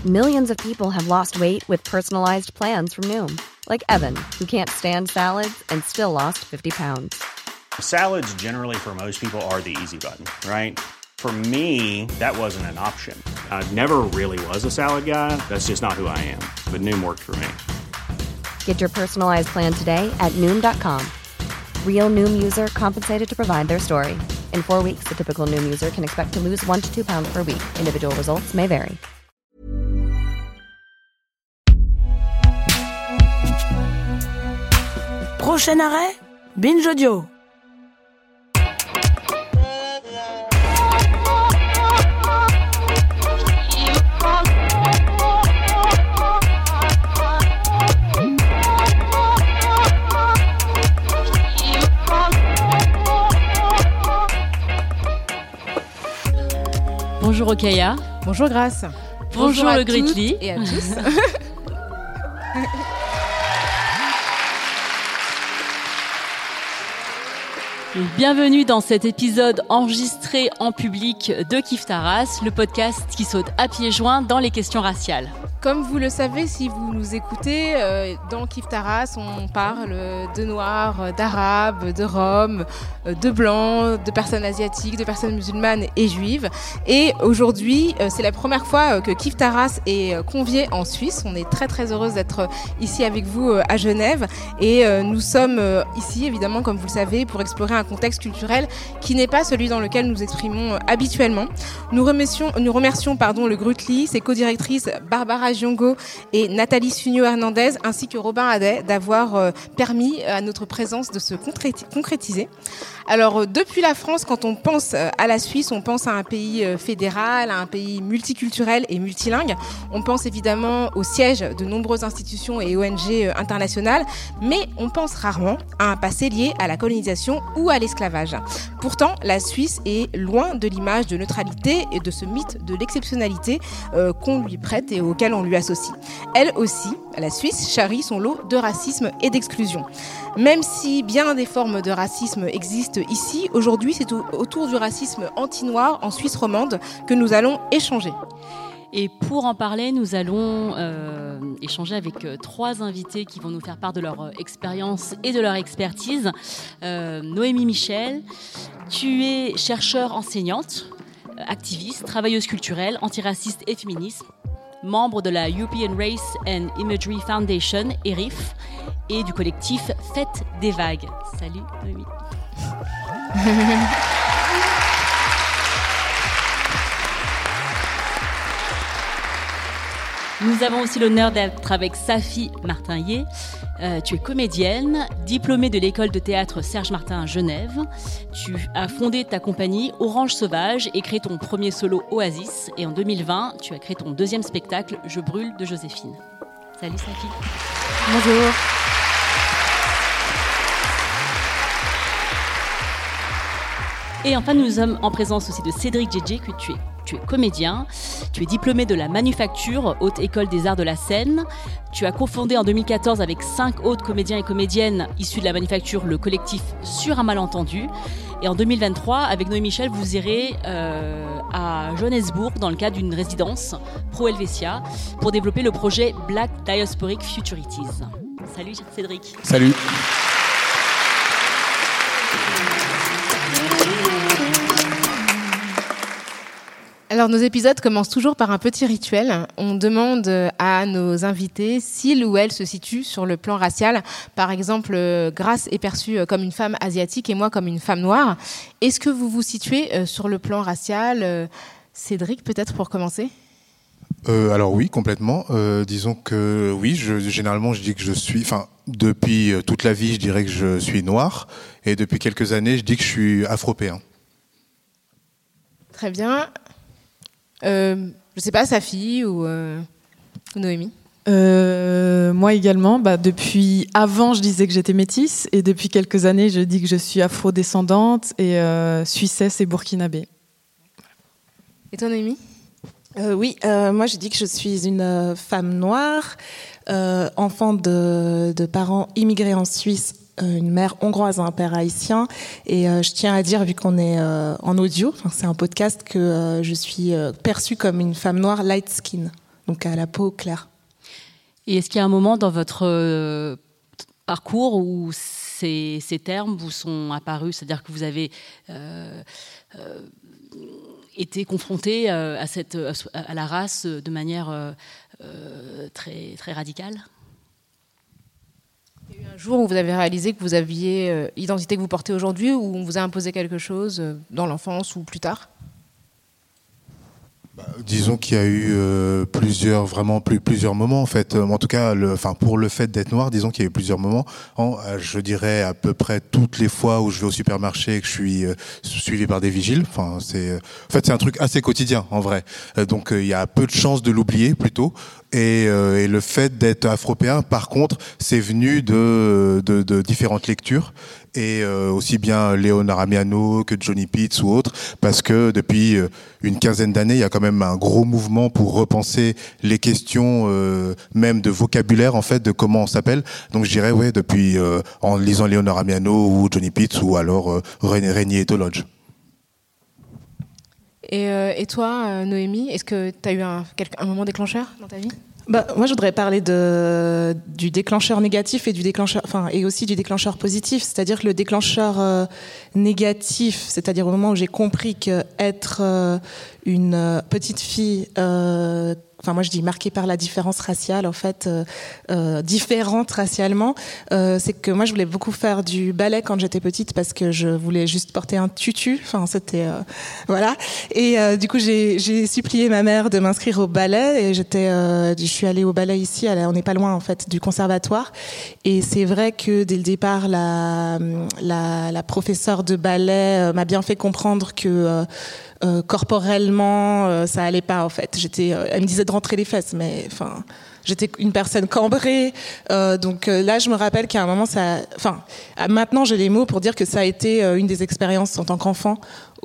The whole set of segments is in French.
Millions of people have lost weight with personalized plans from Noom. Like Evan, who can't stand salads and still lost 50 pounds. Salads generally for most people are the easy button, right? For me, that wasn't an option. I never really was a salad guy. That's just not who I am. But Noom worked for me. Get your personalized plan today at Noom.com. Real Noom user compensated to provide their story. In 4 weeks, the typical Noom user can expect to lose 1 to 2 pounds per week. Individual results may vary. Prochain arrêt, Binge Audio. Bonjour Okaya. Bonjour Grace. Bonjour le Gritli. Et à tous. Bienvenue dans cet épisode enregistré en public de Kif Taras, le podcast qui saute à pieds joints dans les questions raciales. Comme vous le savez, si vous nous écoutez, dans Kif Taras, on parle de noirs, d'arabes, de roms, de blancs, de personnes asiatiques, de personnes musulmanes et juives. Et aujourd'hui, c'est la première fois que Kif Taras est convié en Suisse. On est très très heureuse d'être ici avec vous à Genève. Et nous sommes ici, évidemment, comme vous le savez, pour explorer un contexte culturel qui n'est pas celui dans lequel nous exprimons habituellement. Nous remercions le Grutli, ses co-directrices Barbara Giongo et Nathalie Sugno-Hernandez, ainsi que Robin Hadet, d'avoir permis à notre présence de se concrétiser. Alors, depuis la France, quand on pense à la Suisse, on pense à un pays fédéral, à un pays multiculturel et multilingue. On pense évidemment au siège de nombreuses institutions et ONG internationales, mais on pense rarement à un passé lié à la colonisation ou à l'esclavage. Pourtant, la Suisse est loin de l'image de neutralité et de ce mythe de l'exceptionnalité qu'on lui prête et auquel on lui associe. Elle aussi, la Suisse, charrie son lot de racisme et d'exclusion. Même si bien des formes de racisme existent ici, aujourd'hui, c'est autour du racisme anti-noir en Suisse romande que nous allons échanger. Et pour en parler, nous allons échanger avec 3 invités qui vont nous faire part de leur expérience et de leur expertise. Noémie Michel, tu es chercheure enseignante, activiste, travailleuse culturelle, antiraciste et féministe, membre de la European Race and Imagery Foundation, ERIF, et du collectif Fête des Vagues. Salut Noémie. Nous avons aussi l'honneur d'être avec Safi Martinlier. Tu es comédienne, diplômée de l'école de théâtre Serge Martin à Genève. Tu as fondé ta compagnie Orange Sauvage et créé ton premier solo Oasis. Et en 2020, tu as créé ton 2e spectacle Je brûle de Joséphine. Salut Safi. Bonjour. Et enfin, nous sommes en présence aussi de Cédric Djedje, que tu es comédien, tu es diplômé de la Manufacture, Haute École des Arts de la Scène. Tu as cofondé en 2014 avec 5 autres comédiens et comédiennes issus de la Manufacture le collectif Sur un malentendu. Et en 2023, avec Noémie Michel, vous irez à Johannesburg dans le cadre d'une résidence Pro Helvetia pour développer le projet Black Diasporic Futurities. Salut Cédric. Salut. Alors, nos épisodes commencent toujours par un petit rituel. On demande à nos invités s'ils ou elles se situent sur le plan racial. Par exemple, Grace est perçue comme une femme asiatique et moi comme une femme noire. Est-ce que vous vous situez sur le plan racial ? Cédric, peut-être pour commencer ? Alors oui, complètement. Disons que oui, généralement je dis que je suis... Enfin, depuis toute la vie, je dirais que je suis noir. Et depuis quelques années, je dis que je suis afropéen. Très bien. Je ne sais pas, Safi ou Noémie. Moi également. Depuis avant, je disais que j'étais métisse. Et depuis quelques années, je dis que je suis afro-descendante et suissesse et burkinabé. Et toi, Noémie ? Oui, moi je dis que je suis une femme noire, enfant de parents immigrés en Suisse, une mère hongroise et un père haïtien. Et je tiens à dire, vu qu'on est en audio, c'est un podcast, que je suis perçue comme une femme noire light skin. donc à la peau claire. Et est-ce qu'il y a un moment dans votre parcours où ces termes vous sont apparus, c'est-à-dire que vous avez été confronté à la race de manière très, très radicale ? Il y a eu un jour où vous avez réalisé que vous aviez l'identité que vous portez aujourd'hui, ou on vous a imposé quelque chose dans l'enfance ou plus tard ? Disons qu'il y a eu plusieurs moments en fait. En tout cas, pour le fait d'être noir, disons qu'il y a eu plusieurs moments. Je dirais à peu près toutes les fois où je vais au supermarché et que je suis suivi par des vigiles. C'est un truc assez quotidien en vrai. Donc il y a peu de chances de l'oublier plutôt. Et le fait d'être afropéen, par contre, c'est venu de différentes lectures. Et aussi bien Léon Aramiano que Johnny Pitts ou autres, parce que depuis une quinzaine d'années, il y a quand même un gros mouvement pour repenser les questions même de vocabulaire, en fait, de comment on s'appelle. Donc je dirais, depuis en lisant Léon Aramiano ou Johnny Pitts ou alors René Etolodge. Et toi, Noémie, est-ce que tu as eu un moment déclencheur dans ta vie ? Moi, je voudrais parler du déclencheur négatif et aussi du déclencheur positif. C'est-à-dire que le déclencheur négatif, c'est-à-dire au moment où j'ai compris que être une petite fille, moi je dis marquée par la différence raciale, en fait, différente racialement, c'est que moi je voulais beaucoup faire du ballet quand j'étais petite parce que je voulais juste porter un tutu. C'était voilà. Et du coup j'ai supplié ma mère de m'inscrire au ballet et je suis allée au ballet ici. On n'est pas loin en fait du conservatoire. Et c'est vrai que dès le départ la professeure de ballet m'a bien fait comprendre que corporellement ça allait pas en fait. Elle me disait de rentrer les fesses, mais j'étais une personne cambrée, donc là je me rappelle qu'à un moment maintenant j'ai les mots pour dire que ça a été une des expériences en tant qu'enfant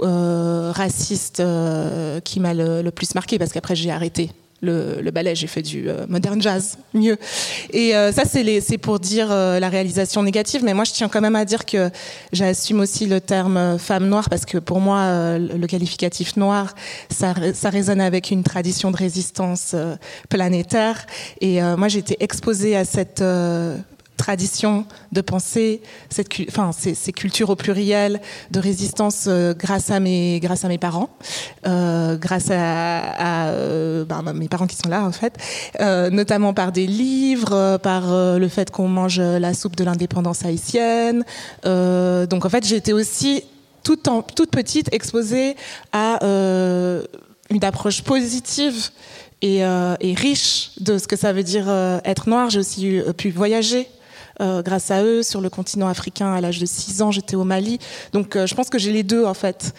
raciste qui m'a le plus marqué, parce qu'après j'ai arrêté le ballet, j'ai fait du modern jazz, mieux. Et ça, c'est pour dire la réalisation négative, mais moi, je tiens quand même à dire que j'assume aussi le terme femme noire, parce que pour moi, le qualificatif noir, ça résonne avec une tradition de résistance planétaire. Et moi, j'ai été exposée à cette tradition de pensée, ces cultures au pluriel de résistance grâce à mes parents, grâce à mes parents qui sont là en fait, notamment par des livres, par le fait qu'on mange la soupe de l'indépendance haïtienne. Donc en fait j'ai été aussi toute petite exposée à une approche positive et riche de ce que ça veut dire être noir. J'ai aussi pu voyager grâce à eux sur le continent africain. À l'âge de 6 ans, j'étais au Mali. Donc je pense que j'ai les deux en fait.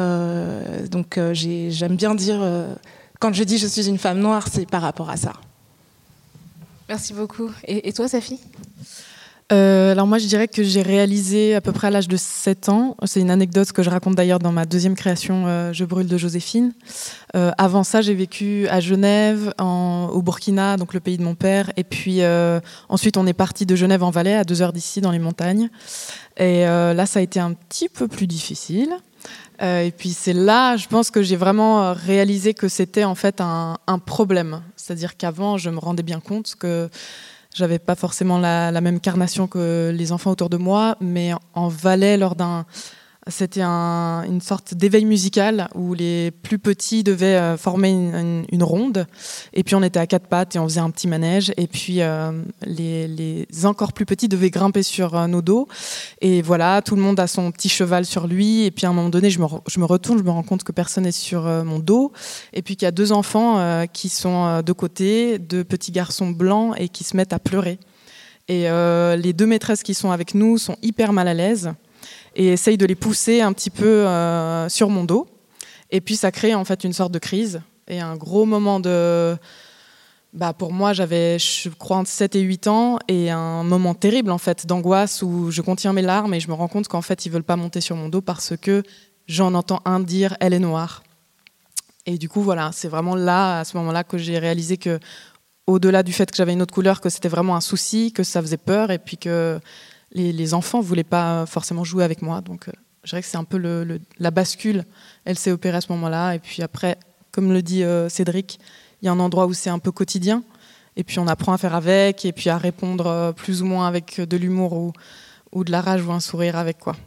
J'aime bien dire, quand je dis je suis une femme noire, c'est par rapport à ça. Merci beaucoup. Et toi, Safi ? Alors moi, je dirais que j'ai réalisé à peu près à l'âge de 7 ans. C'est une anecdote que je raconte d'ailleurs dans ma deuxième création, Je brûle de Joséphine. Avant ça, j'ai vécu à Genève, au Burkina, donc le pays de mon père. Et puis ensuite, on est parti de Genève en Valais, à 2 heures d'ici, dans les montagnes. Et là, ça a été un petit peu plus difficile. Et puis c'est là, je pense que j'ai vraiment réalisé que c'était en fait un problème. C'est-à-dire qu'avant, je me rendais bien compte que j'avais pas forcément la même carnation que les enfants autour de moi, mais en Valais, c'était une sorte d'éveil musical où les plus petits devaient former une ronde, et puis on était à 4 pattes et on faisait un petit manège, et puis les encore plus petits devaient grimper sur nos dos, et voilà, tout le monde a son petit cheval sur lui, et puis à un moment donné je me retourne, je me rends compte que personne n'est sur mon dos, et puis qu'il y a 2 enfants qui sont de côté, 2 petits garçons blancs, et qui se mettent à pleurer. Et les 2 maîtresses qui sont avec nous sont hyper mal à l'aise et essaye de les pousser un petit peu sur mon dos. Et puis ça crée en fait une sorte de crise et un gros moment de... pour moi, j'avais, je crois, entre 7 et 8 ans, et un moment terrible en fait d'angoisse où je contiens mes larmes et je me rends compte qu'en fait ils veulent pas monter sur mon dos parce que j'en entends un dire « elle est noire ». Et du coup voilà, c'est vraiment là, à ce moment-là, que j'ai réalisé que, au-delà du fait que j'avais une autre couleur, que c'était vraiment un souci, que ça faisait peur, et puis que les enfants ne voulaient pas forcément jouer avec moi. Donc je dirais que c'est un peu la bascule. Elle s'est opérée à ce moment-là. Et puis après, comme le dit Cédric, il y a un endroit où c'est un peu quotidien. Et puis on apprend à faire avec, et puis à répondre plus ou moins avec de l'humour ou de la rage ou un sourire avec quoi.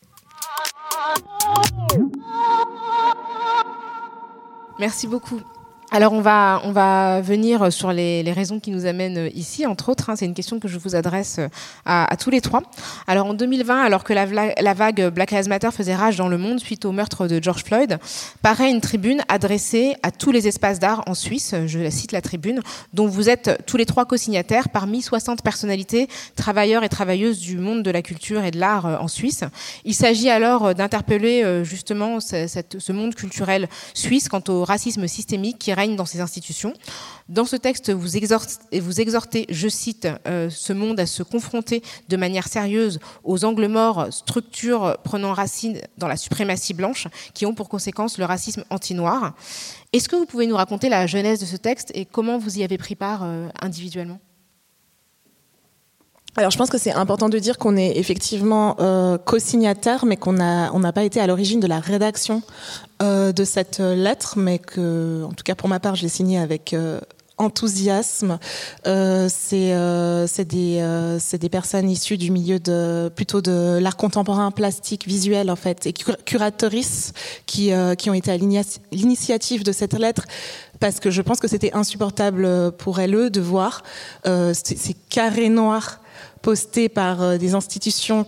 Merci beaucoup. Alors on va venir sur les raisons qui nous amènent ici, entre autres. C'est une question que je vous adresse à tous les trois. Alors en 2020, alors que la vague Black Lives Matter faisait rage dans le monde suite au meurtre de George Floyd, paraît une tribune adressée à tous les espaces d'art en Suisse, je la cite la tribune, dont vous êtes tous les trois co-signataires parmi 60 personnalités, travailleurs et travailleuses du monde de la culture et de l'art en Suisse. Il s'agit alors d'interpeller justement ce monde culturel suisse quant au racisme systémique qui règne dans ces institutions. Dans ce texte, vous exhortez, je cite, ce monde à se confronter de manière sérieuse aux angles morts, structures prenant racine dans la suprématie blanche, qui ont pour conséquence le racisme anti-noir. Est-ce que vous pouvez nous raconter la genèse de ce texte et comment vous y avez pris part individuellement ? Alors, je pense que c'est important de dire qu'on est effectivement co-signataire, mais qu'on n'a pas été à l'origine de la rédaction de cette lettre, mais que, en tout cas pour ma part, je l'ai signée avec enthousiasme. C'est des personnes issues du milieu plutôt de l'art contemporain, plastique, visuel en fait, et curatrices qui ont été à l'initiative de cette lettre. Parce que je pense que c'était insupportable pour elles de voir ces carrés noirs postés par des institutions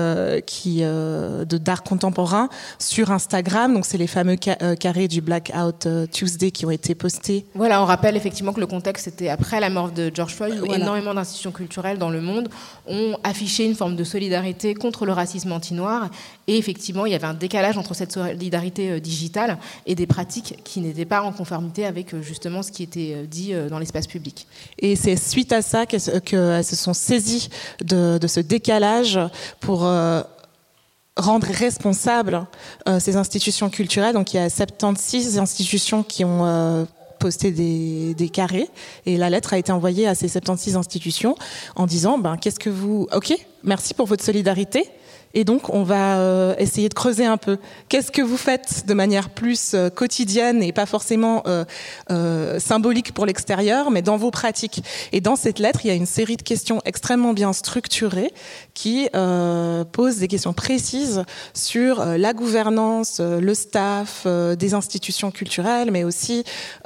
d'art contemporain sur Instagram. Donc c'est les fameux carrés du Blackout Tuesday qui ont été postés. Voilà, on rappelle effectivement que le contexte était après la mort de George Floyd, où voilà. Énormément d'institutions culturelles dans le monde ont affiché une forme de solidarité contre le racisme anti-noir. Et effectivement, il y avait un décalage entre cette solidarité digitale et des pratiques qui n'étaient pas en conformité avec justement ce qui était dit dans l'espace public. Et c'est suite à ça qu'elles se sont saisies de ce décalage pour rendre responsables ces institutions culturelles. Donc il y a 76 institutions qui ont posté des carrés, et la lettre a été envoyée à ces 76 institutions en disant qu'est-ce que vous... Ok, merci pour votre solidarité. Et donc, on va essayer de creuser un peu. Qu'est-ce que vous faites de manière plus quotidienne et pas forcément symbolique pour l'extérieur, mais dans vos pratiques? Et dans cette lettre, il y a une série de questions extrêmement bien structurées qui posent des questions précises sur la gouvernance, le staff des institutions culturelles, mais aussi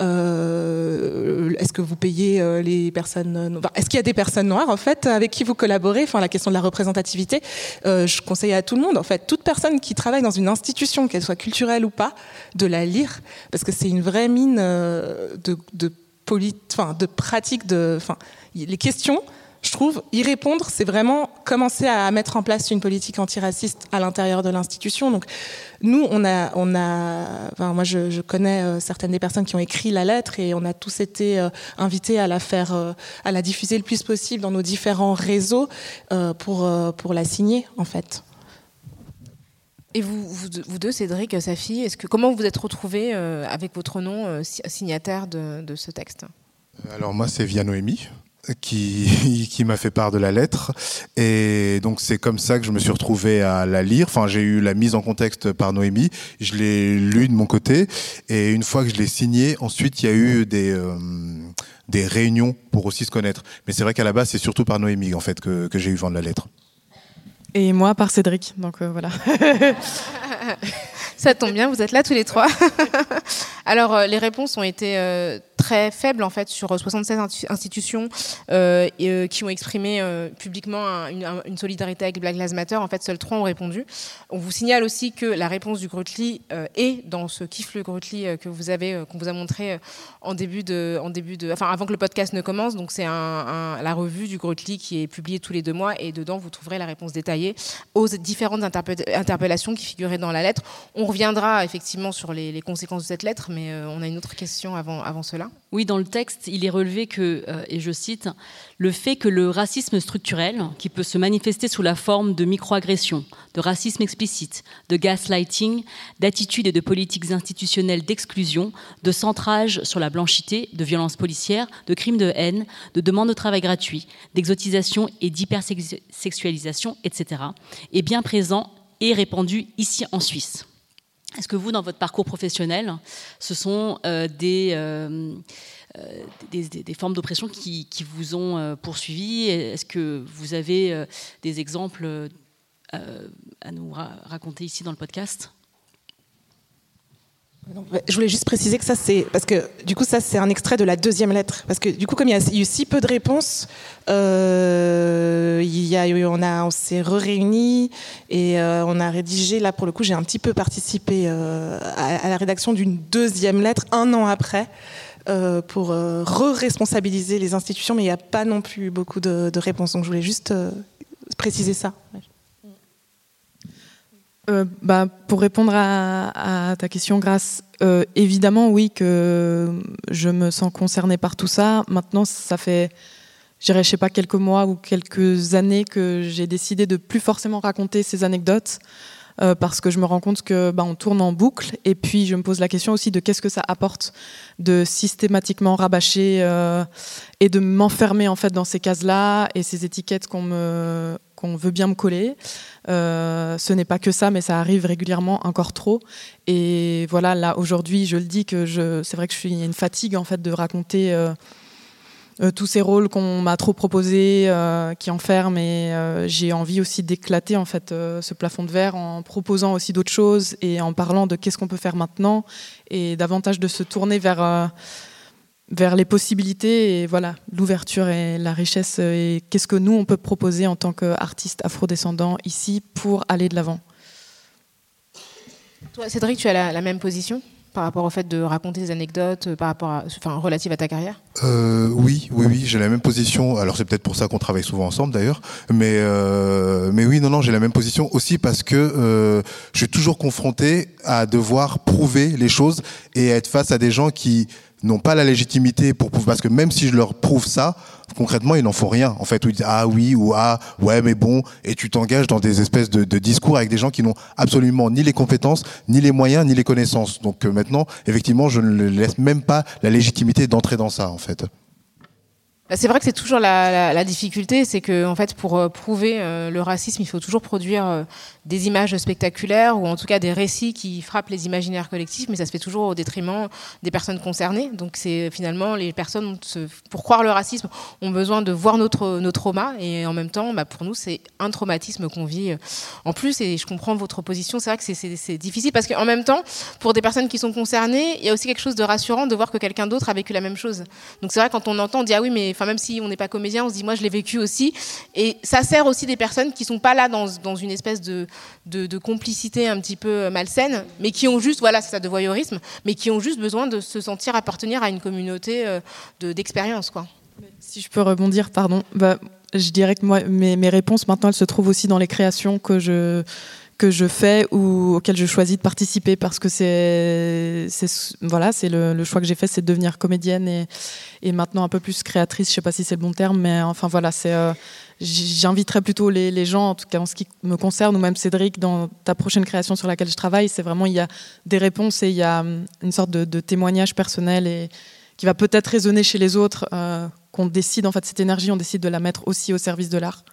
est-ce que vous payez les personnes... Est-ce qu'il y a des personnes noires, en fait, avec qui vous collaborez? Enfin, la question de la représentativité, je conseille à tout le monde, en fait, toute personne qui travaille dans une institution, qu'elle soit culturelle ou pas, de la lire, parce que c'est une vraie mine de pratique, les questions, je trouve, y répondre, c'est vraiment commencer à mettre en place une politique antiraciste à l'intérieur de l'institution. Donc, nous, moi, je connais certaines des personnes qui ont écrit la lettre, et on a tous été invités à à la diffuser le plus possible dans nos différents réseaux pour la signer, en fait. Et vous deux, Cédric, Safi, comment vous vous êtes retrouvés avec votre nom signataire de ce texte? Alors moi, c'est via Noémie qui m'a fait part de la lettre, et donc c'est comme ça que je me suis retrouvé à la lire. Enfin, j'ai eu la mise en contexte par Noémie, je l'ai lu de mon côté, et une fois que je l'ai signé, ensuite il y a eu des réunions pour aussi se connaître. Mais c'est vrai qu'à la base, c'est surtout par Noémie en fait que j'ai eu vent de la lettre. Et moi par Cédric, donc voilà. Ça tombe bien, vous êtes là tous les trois. Alors, les réponses ont été très faibles, en fait, sur 76 institutions qui ont exprimé publiquement une solidarité avec Black Lives Matter. En fait, seuls 3 ont répondu. On vous signale aussi que la réponse du Grutli est dans ce Kiffe le Grutli qu'on vous a montré avant que le podcast ne commence. Donc, c'est la revue du Grutli qui est publiée tous les 2 mois, et dedans, vous trouverez la réponse détaillée aux différentes interpellations qui figuraient dans la lettre. On reviendra effectivement sur les conséquences de cette lettre, mais on a une autre question avant cela. Oui, dans le texte, il est relevé que, et je cite, « le fait que le racisme structurel, qui peut se manifester sous la forme de microagressions, de racisme explicite, de gaslighting, d'attitudes et de politiques institutionnelles d'exclusion, de centrage sur la blanchité, de violences policières, de crimes de haine, de demandes de travail gratuit, d'exotisation et d'hypersexualisation, etc., est bien présent et répandu ici en Suisse ». Est-ce que vous, dans votre parcours professionnel, ce sont des des formes d'oppression qui vous ont poursuivi. Est-ce que vous avez des exemples à nous raconter ici dans le podcast ? Je voulais juste préciser que ça, c'est parce que du coup, ça, c'est un extrait de la deuxième lettre. Parce que du coup, comme il y a eu si peu de réponses, on s'est réunis et on a rédigé. Là, pour le coup, j'ai un petit peu participé à la rédaction d'une deuxième lettre 1 an après. Pour re-responsabiliser les institutions, mais il n'y a pas non plus beaucoup de réponses. Donc je voulais juste préciser ça. Pour répondre à ta question, Grace, évidemment oui que je me sens concernée par tout ça. Maintenant, ça fait, je sais pas, quelques mois ou quelques années que j'ai décidé de plus forcément raconter ces anecdotes. Parce que je me rends compte que on tourne en boucle, et puis je me pose la question aussi de qu'est-ce que ça apporte de systématiquement rabâcher et de m'enfermer en fait dans ces cases-là et ces étiquettes qu'on veut bien me coller. Ce n'est pas que ça, mais ça arrive régulièrement, encore trop. Et voilà, là aujourd'hui, je le dis que c'est vrai que il y a une fatigue en fait de raconter. Tous ces rôles qu'on m'a trop proposés, qui enferment, et j'ai envie aussi d'éclater en fait ce plafond de verre en proposant aussi d'autres choses et en parlant de qu'est-ce qu'on peut faire maintenant et davantage de se tourner vers les possibilités et voilà, l'ouverture et la richesse et qu'est-ce que nous on peut proposer en tant qu'artistes afrodescendants ici pour aller de l'avant. Toi, Cédric, tu as la même position par rapport au fait de raconter des anecdotes relatives à ta carrière ? Oui, j'ai la même position. Alors c'est peut-être pour ça qu'on travaille souvent ensemble d'ailleurs. Mais oui, non, j'ai la même position aussi parce que je suis toujours confronté à devoir prouver les choses et à être face à des gens qui n'ont pas la légitimité pour prouver, parce que même si je leur prouve ça, concrètement, ils n'en font rien. En fait, où ils disent ah oui ou ah ouais, mais bon, et tu t'engages dans des espèces de discours avec des gens qui n'ont absolument ni les compétences, ni les moyens, ni les connaissances. Donc maintenant, effectivement, je ne laisse même pas la légitimité d'entrer dans ça, en fait. C'est vrai que c'est toujours la difficulté, c'est que en fait, pour prouver le racisme, il faut toujours produire des images spectaculaires ou en tout cas des récits qui frappent les imaginaires collectifs, mais ça se fait toujours au détriment des personnes concernées. Donc c'est finalement les personnes, pour croire le racisme, ont besoin de voir nos traumas et en même temps, pour nous, c'est un traumatisme qu'on vit en plus. Et je comprends votre position. C'est vrai que c'est difficile parce qu'en même temps, pour des personnes qui sont concernées, il y a aussi quelque chose de rassurant de voir que quelqu'un d'autre a vécu la même chose. Donc c'est vrai quand on entend, on dit ah oui, mais même si on n'est pas comédien, on se dit moi je l'ai vécu aussi. Et ça sert aussi des personnes qui sont pas là dans une espèce de complicité un petit peu malsaine, mais qui ont juste, voilà, c'est ça, de voyeurisme, mais qui ont juste besoin de se sentir appartenir à une communauté d'expérience, quoi. Si je peux rebondir, pardon, je dirais que moi, mes réponses maintenant, elles se trouvent aussi dans les créations que je fais ou auxquelles je choisis de participer parce que c'est le choix que j'ai fait, c'est de devenir comédienne et maintenant un peu plus créatrice, je sais pas si c'est le bon terme, mais enfin voilà, j'inviterais plutôt les gens, en tout cas en ce qui me concerne, ou même Cédric, dans ta prochaine création sur laquelle je travaille, c'est vraiment, il y a des réponses et il y a une sorte de témoignage personnel et qui va peut-être résonner chez les autres, qu'on décide, en fait, cette énergie, on décide de la mettre aussi au service de l'art.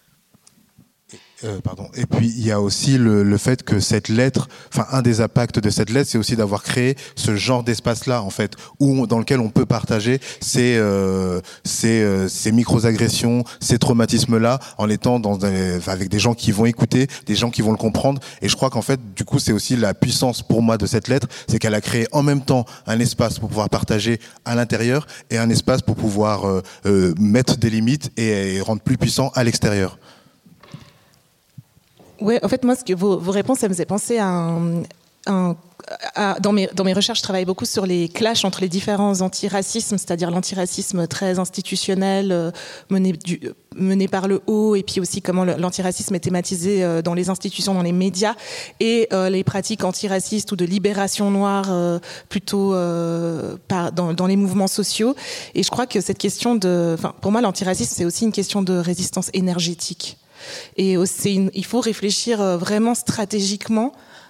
Et puis il y a aussi le fait que cette lettre, enfin un des impacts de cette lettre, c'est aussi d'avoir créé ce genre d'espace-là, en fait, dans lequel on peut partager ces micro-agressions, ces traumatismes-là, en étant avec des gens qui vont écouter, des gens qui vont le comprendre. Et je crois qu'en fait, du coup, c'est aussi la puissance pour moi de cette lettre, c'est qu'elle a créé en même temps un espace pour pouvoir partager à l'intérieur et un espace pour pouvoir mettre des limites et rendre plus puissant à l'extérieur. Ouais, en fait, moi, vos réponses, ça me faisait penser dans mes recherches, je travaille beaucoup sur les clashs entre les différents antiracismes, c'est-à-dire l'antiracisme très institutionnel, mené par le haut, et puis aussi comment l'antiracisme est thématisé dans les institutions, dans les médias, et les pratiques antiracistes ou de libération noire plutôt dans les mouvements sociaux. Et je crois que cette question pour moi, l'antiracisme, c'est aussi une question de résistance énergétique. Et il faut réfléchir vraiment stratégiquement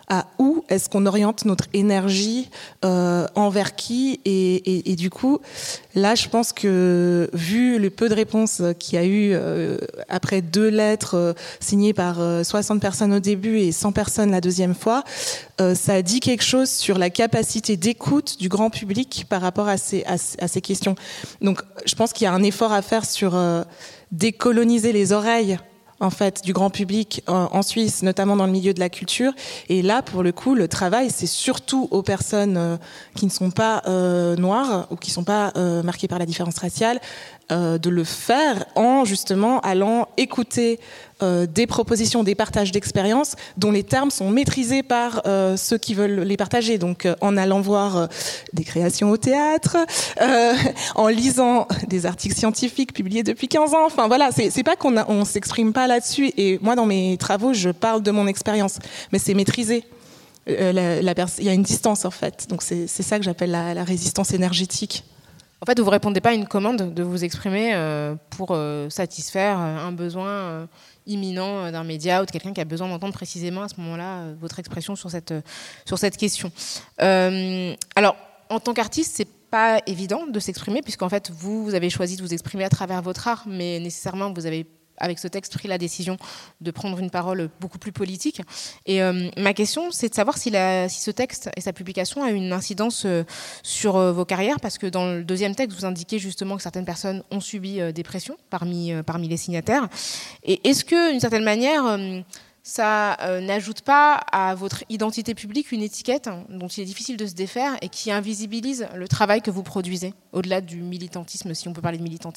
à où est-ce qu'on oriente notre énergie, envers qui, et du coup, là, je pense que vu le peu de réponses qu'il y a eu après 2 lettres signées par 60 personnes au début et 100 personnes la deuxième fois, ça dit quelque chose sur la capacité d'écoute du grand public par rapport à ces questions. Donc, je pense qu'il y a un effort à faire sur décoloniser les oreilles en fait, du grand public en Suisse, notamment dans le milieu de la culture. Et là, pour le coup, le travail, c'est surtout aux personnes qui ne sont pas noires ou qui ne sont pas marquées par la différence raciale, de le faire en justement allant écouter des propositions, des partages d'expériences dont les termes sont maîtrisés par ceux qui veulent les partager. Donc en allant voir des créations au théâtre, en lisant des articles scientifiques publiés depuis 15 ans. Enfin voilà, c'est pas qu'on s'exprime pas là-dessus. Et moi, dans mes travaux, je parle de mon expérience, mais c'est maîtrisé. Il y a une distance en fait. Donc c'est ça que j'appelle la résistance énergétique. En fait, vous ne répondez pas à une commande de vous exprimer pour satisfaire un besoin imminent d'un média ou de quelqu'un qui a besoin d'entendre précisément à ce moment-là votre expression sur cette question. Alors, en tant qu'artiste, c'est pas évident de s'exprimer puisqu'en fait, vous avez choisi de vous exprimer à travers votre art, mais nécessairement, vous avez avec ce texte, pris la décision de prendre une parole beaucoup plus politique. Et ma question, c'est de savoir si ce texte et sa publication a une incidence sur vos carrières, parce que dans le deuxième texte, vous indiquez justement que certaines personnes ont subi des pressions parmi les signataires. Et est-ce que, d'une certaine manière, ça n'ajoute pas à votre identité publique une étiquette dont il est difficile de se défaire et qui invisibilise le travail que vous produisez, au-delà du militantisme, si on peut parler de militantisme ?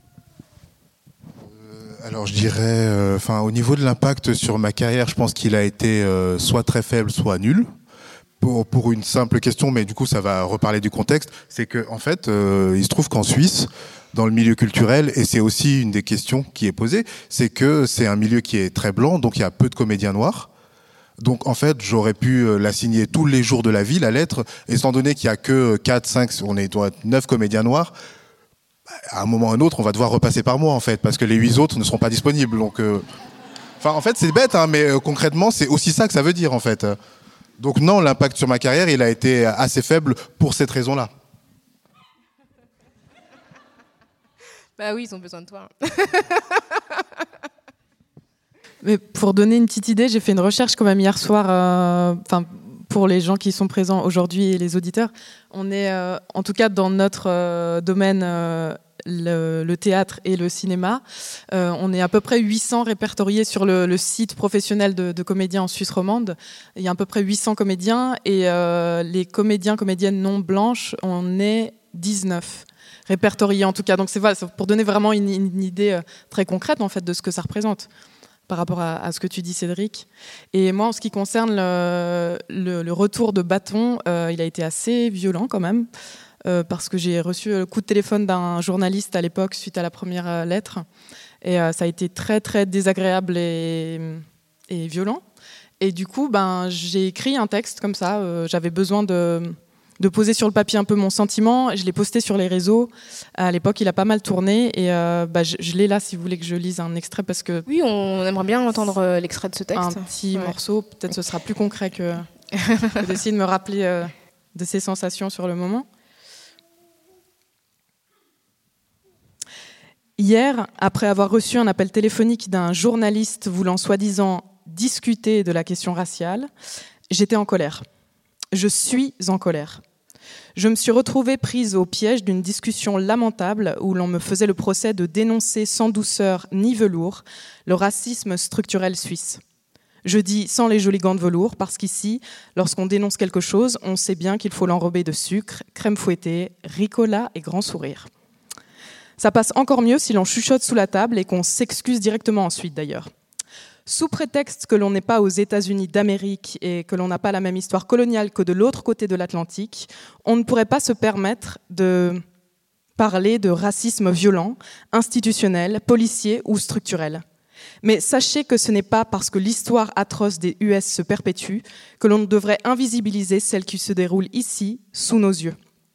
Alors je dirais, au niveau de l'impact sur ma carrière, je pense qu'il a été soit très faible, soit nul. Pour une simple question, mais du coup ça va reparler du contexte, c'est que en fait, il se trouve qu'en Suisse, dans le milieu culturel, et c'est aussi une des questions qui est posée, c'est que c'est un milieu qui est très blanc, donc il y a peu de comédiens noirs. Donc en fait, j'aurais pu la signer tous les jours de la vie, la lettre, étant donné qu'il y a que 4, 5, doit être 9 comédiens noirs. À un moment ou à un autre, on va devoir repasser par moi, en fait, parce que les 8 autres ne seront pas disponibles. Donc, en fait, c'est bête, hein, mais concrètement, c'est aussi ça que ça veut dire, en fait. Donc non, l'impact sur ma carrière, il a été assez faible pour cette raison-là. Bah oui, ils ont besoin de toi. Mais pour donner une petite idée, j'ai fait une recherche quand même hier soir, pour les gens qui sont présents aujourd'hui et les auditeurs. On est, en tout cas dans notre domaine, le théâtre et le cinéma, on est à peu près 800 répertoriés sur le site professionnel de comédiens en Suisse romande. Il y a à peu près 800 comédiens et les comédiennes non blanches, on est 19 répertoriés en tout cas. Donc c'est pour donner vraiment une idée très concrète en fait de ce que ça représente par rapport à ce que tu dis, Cédric. Et moi, en ce qui concerne le retour de bâton, il a été assez violent quand même, parce que j'ai reçu le coup de téléphone d'un journaliste à l'époque suite à la première lettre. Et ça a été très, très désagréable et violent. Et du coup, j'ai écrit un texte comme ça. J'avais besoin de poser sur le papier un peu mon sentiment. Je l'ai posté sur les réseaux. À l'époque, il a pas mal tourné. Et je l'ai là, si vous voulez que je lise un extrait. Parce que oui, on aimerait bien entendre l'extrait de ce texte. Un petit morceau, peut-être ce sera plus concret que d'essayer de me rappeler de ces sensations sur le moment. Hier, après avoir reçu un appel téléphonique d'un journaliste voulant soi-disant discuter de la question raciale, j'étais en colère. Je suis en colère. Je me suis retrouvée prise au piège d'une discussion lamentable où l'on me faisait le procès de dénoncer sans douceur ni velours le racisme structurel suisse. Je dis sans les jolis gants de velours parce qu'ici, lorsqu'on dénonce quelque chose, on sait bien qu'il faut l'enrober de sucre, crème fouettée, ricola et grand sourire. Ça passe encore mieux si l'on chuchote sous la table et qu'on s'excuse directement ensuite d'ailleurs. Sous prétexte que l'on n'est pas aux États-Unis d'Amérique et que l'on n'a pas la même histoire coloniale que de l'autre côté de l'Atlantique, on ne pourrait pas se permettre de parler de racisme violent, institutionnel, policier ou structurel. Mais sachez que ce n'est pas parce que l'histoire atroce des US se perpétue que l'on devrait invisibiliser celle qui se déroule ici, sous nos yeux.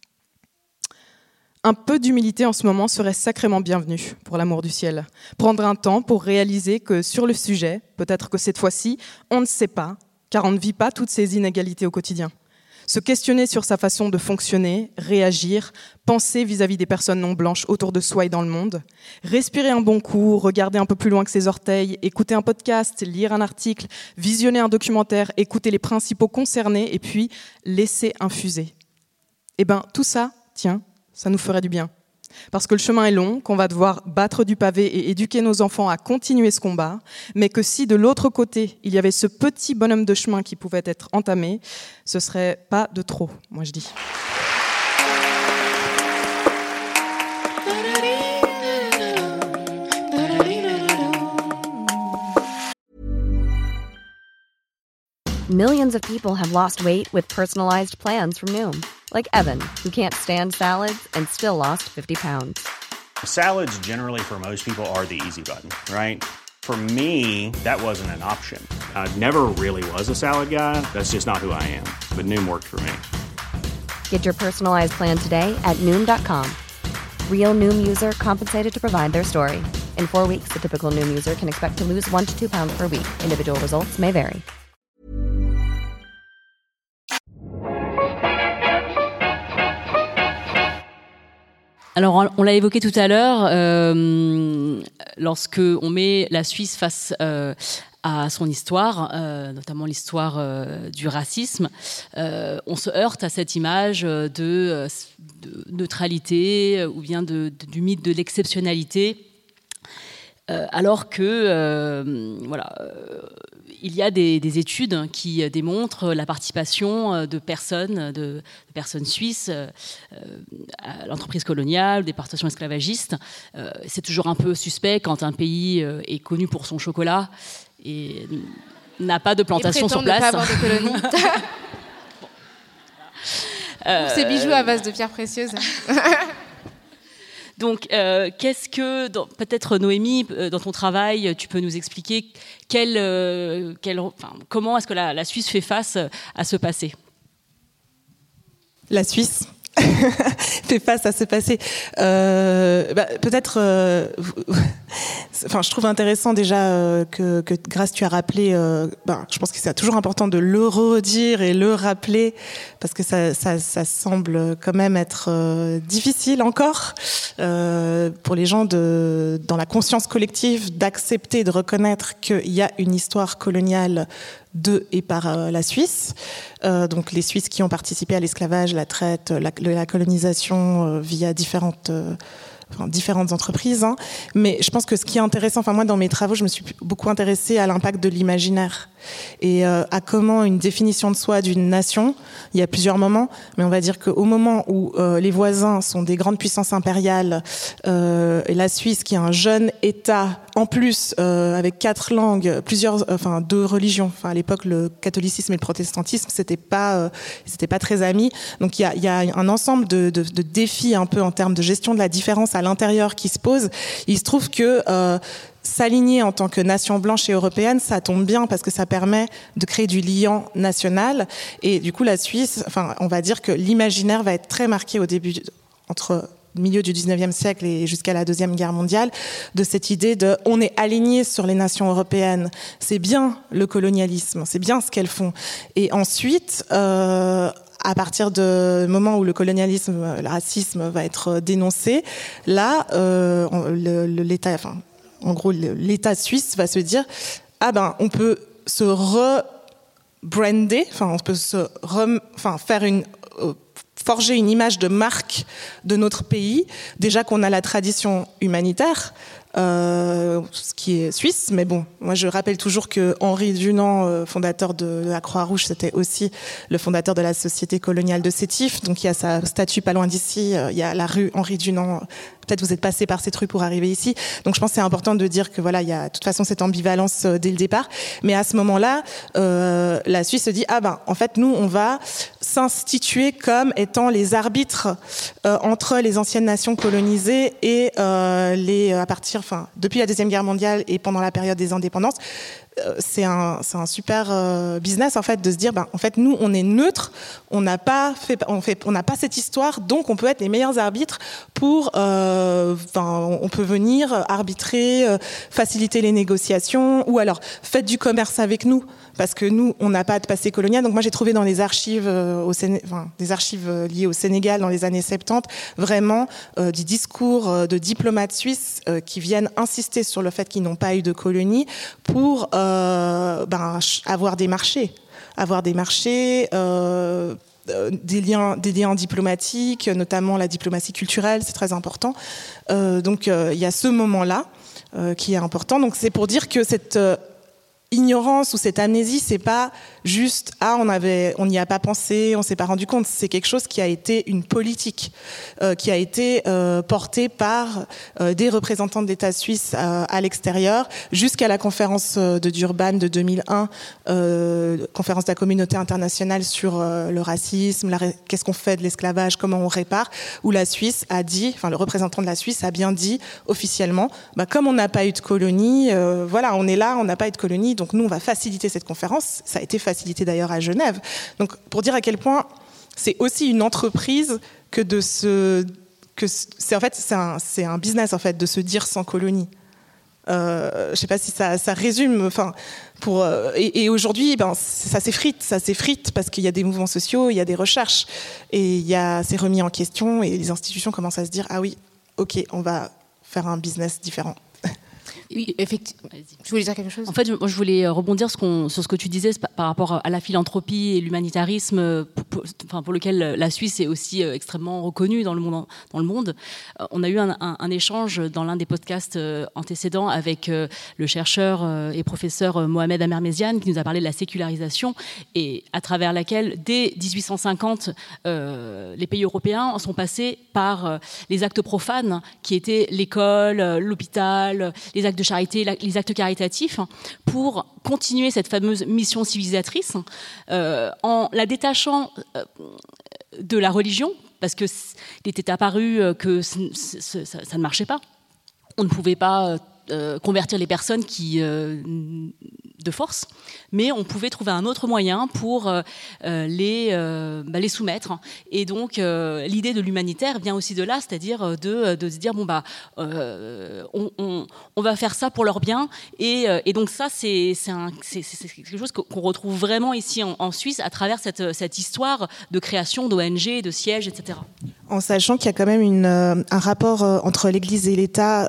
Un peu d'humilité en ce moment serait sacrément bienvenu, pour l'amour du ciel. Prendre un temps pour réaliser que sur le sujet, peut-être que cette fois-ci, on ne sait pas car on ne vit pas toutes ces inégalités au quotidien. Se questionner sur sa façon de fonctionner, réagir, penser vis-à-vis des personnes non blanches autour de soi et dans le monde, respirer un bon coup, regarder un peu plus loin que ses orteils, écouter un podcast, lire un article, visionner un documentaire, écouter les principaux concernés et puis laisser infuser. Eh bien, tout ça, tiens, ça nous ferait du bien. Parce que le chemin est long, qu'on va devoir battre du pavé et éduquer nos enfants à continuer ce combat, mais que si de l'autre côté, il y avait ce petit bonhomme de chemin qui pouvait être entamé, ce serait pas de trop, moi je dis. Millions of people have lost weight with personalized plans from Noom. Like Evan, who can't stand salads and still lost 50 pounds. Salads generally for most people are the easy button, right? For me, that wasn't an option. I never really was a salad guy. That's just not who I am. But Noom worked for me. Get your personalized plan today at Noom.com. Real Noom user compensated to provide their story. In 4 weeks, the typical Noom user can expect to lose 1 to 2 pounds per week. Individual results may vary. Alors, on l'a évoqué tout à l'heure, lorsque on met la Suisse face à son histoire, notamment l'histoire du racisme, on se heurte à cette image de neutralité ou bien du mythe de l'exceptionnalité, alors que il y a des études qui démontrent la participation de personnes suisses à l'entreprise coloniale, des déportations esclavagistes. C'est toujours un peu suspect quand un pays est connu pour son chocolat et n'a pas de plantation sur place. Et prétend ne pas avoir de colonies. Pour ces bijoux à base de pierres précieuses. Donc, qu'est-ce que, peut-être Noémie, dans ton travail, tu peux nous expliquer comment est-ce que la Suisse fait face à ce passé ? La Suisse fait face à ce passé. Peut-être. Je trouve intéressant déjà que Grâce, tu as rappelé. Je pense que c'est toujours important de le redire et le rappeler parce que ça semble quand même être difficile encore pour les gens dans la conscience collective d'accepter, de reconnaître qu'il y a une histoire coloniale de et par la Suisse. Donc les Suisses qui ont participé à l'esclavage, la traite, la colonisation via différentes entreprises. Hein. Mais je pense que ce qui est intéressant, moi dans mes travaux, je me suis beaucoup intéressée à l'impact de l'imaginaire et à comment une définition de soi d'une nation, il y a plusieurs moments, mais on va dire qu'au moment où les voisins sont des grandes puissances impériales et la Suisse qui est un jeune État, en plus avec 4 langues, 2 religions, à l'époque le catholicisme et le protestantisme c'était pas très amis, donc il y a un ensemble de défis un peu en termes de gestion de la différence à l'intérieur qui se posent. Il se trouve que s'aligner en tant que nation blanche et européenne, ça tombe bien parce que ça permet de créer du lien national. Et du coup, la Suisse, on va dire que l'imaginaire va être très marqué au début, entre le milieu du 19e siècle et jusqu'à la Deuxième Guerre mondiale, de cette idée de on est aligné sur les nations européennes. C'est bien le colonialisme, c'est bien ce qu'elles font. Et ensuite, à partir du moment où le colonialisme, le racisme va être dénoncé, là, l'État, en gros, l'État suisse va se dire on peut se rebrander, on peut forger une image de marque de notre pays. Déjà qu'on a la tradition humanitaire, ce qui est suisse, mais bon, moi je rappelle toujours que Henri Dunant, fondateur de la Croix-Rouge, c'était aussi le fondateur de la Société coloniale de Sétif, donc il y a sa statue pas loin d'ici, il y a la rue Henri Dunant. Peut-être vous êtes passé par cette rue pour arriver ici. Donc je pense que c'est important de dire que voilà, il y a de toute façon cette ambivalence dès le départ. Mais à ce moment-là, la Suisse se dit en fait nous on va s'instituer comme étant les arbitres entre les anciennes nations colonisées et depuis la Deuxième Guerre mondiale et pendant la période des indépendances. c'est un super business en fait de se dire en fait nous on est neutre, on n'a pas cette histoire, donc on peut être les meilleurs arbitres pour on peut venir arbitrer, faciliter les négociations, ou alors faites du commerce avec nous parce que nous on n'a pas de passé colonial. Donc moi j'ai trouvé dans les archives des archives liées au Sénégal dans les années 70 vraiment des discours de diplomates suisses qui viennent insister sur le fait qu'ils n'ont pas eu de colonie pour avoir des marchés, des liens diplomatiques, notamment la diplomatie culturelle, c'est très important. Donc il y a ce moment-là qui est important. Donc c'est pour dire que cette ignorance ou cette amnésie, c'est pas juste on n'y a pas pensé, on s'est pas rendu compte. C'est quelque chose qui a été une politique, qui a été portée par des représentants de l'État suisse à l'extérieur, jusqu'à la conférence de Durban de 2001, conférence de la communauté internationale sur le racisme, qu'est-ce qu'on fait de l'esclavage, comment on répare, où la Suisse a dit, le représentant de la Suisse a bien dit officiellement, comme on n'a pas eu de colonie, on est là, on n'a pas eu de colonie, donc nous on va faciliter cette conférence. Ça a été facilité d'ailleurs à Genève. Donc pour dire à quel point c'est aussi une entreprise c'est un business en fait de se dire sans colonie. Je sais pas si ça résume. Et aujourd'hui, ça s'effrite parce qu'il y a des mouvements sociaux, il y a des recherches et c'est remis en question et les institutions commencent à se dire ah oui, ok, on va faire un business différent. Oui, effectivement. Tu voulais dire quelque chose ? En fait, je voulais rebondir sur ce que tu disais par rapport à la philanthropie et l'humanitarisme pour lequel la Suisse est aussi extrêmement reconnue dans le monde. On a eu un échange dans l'un des podcasts antécédents avec le chercheur et professeur Mohamed Amermeziane qui nous a parlé de la sécularisation et à travers laquelle, dès 1850, les pays européens sont passés par les actes profanes qui étaient l'école, l'hôpital, les actes de charité, les actes caritatifs, pour continuer cette fameuse mission civilisatrice en la détachant de la religion, parce qu'il était apparu que ça ne marchait pas. On ne pouvait pas convertir les personnes de force, mais on pouvait trouver un autre moyen pour les soumettre. Et donc l'idée de l'humanitaire vient aussi de là, c'est-à-dire de se dire on va faire ça pour leur bien. Et donc ça c'est quelque chose qu'on retrouve vraiment ici en Suisse à travers cette histoire de création d'ONG, de sièges, etc. En sachant qu'il y a quand même un rapport entre l'Église et l'État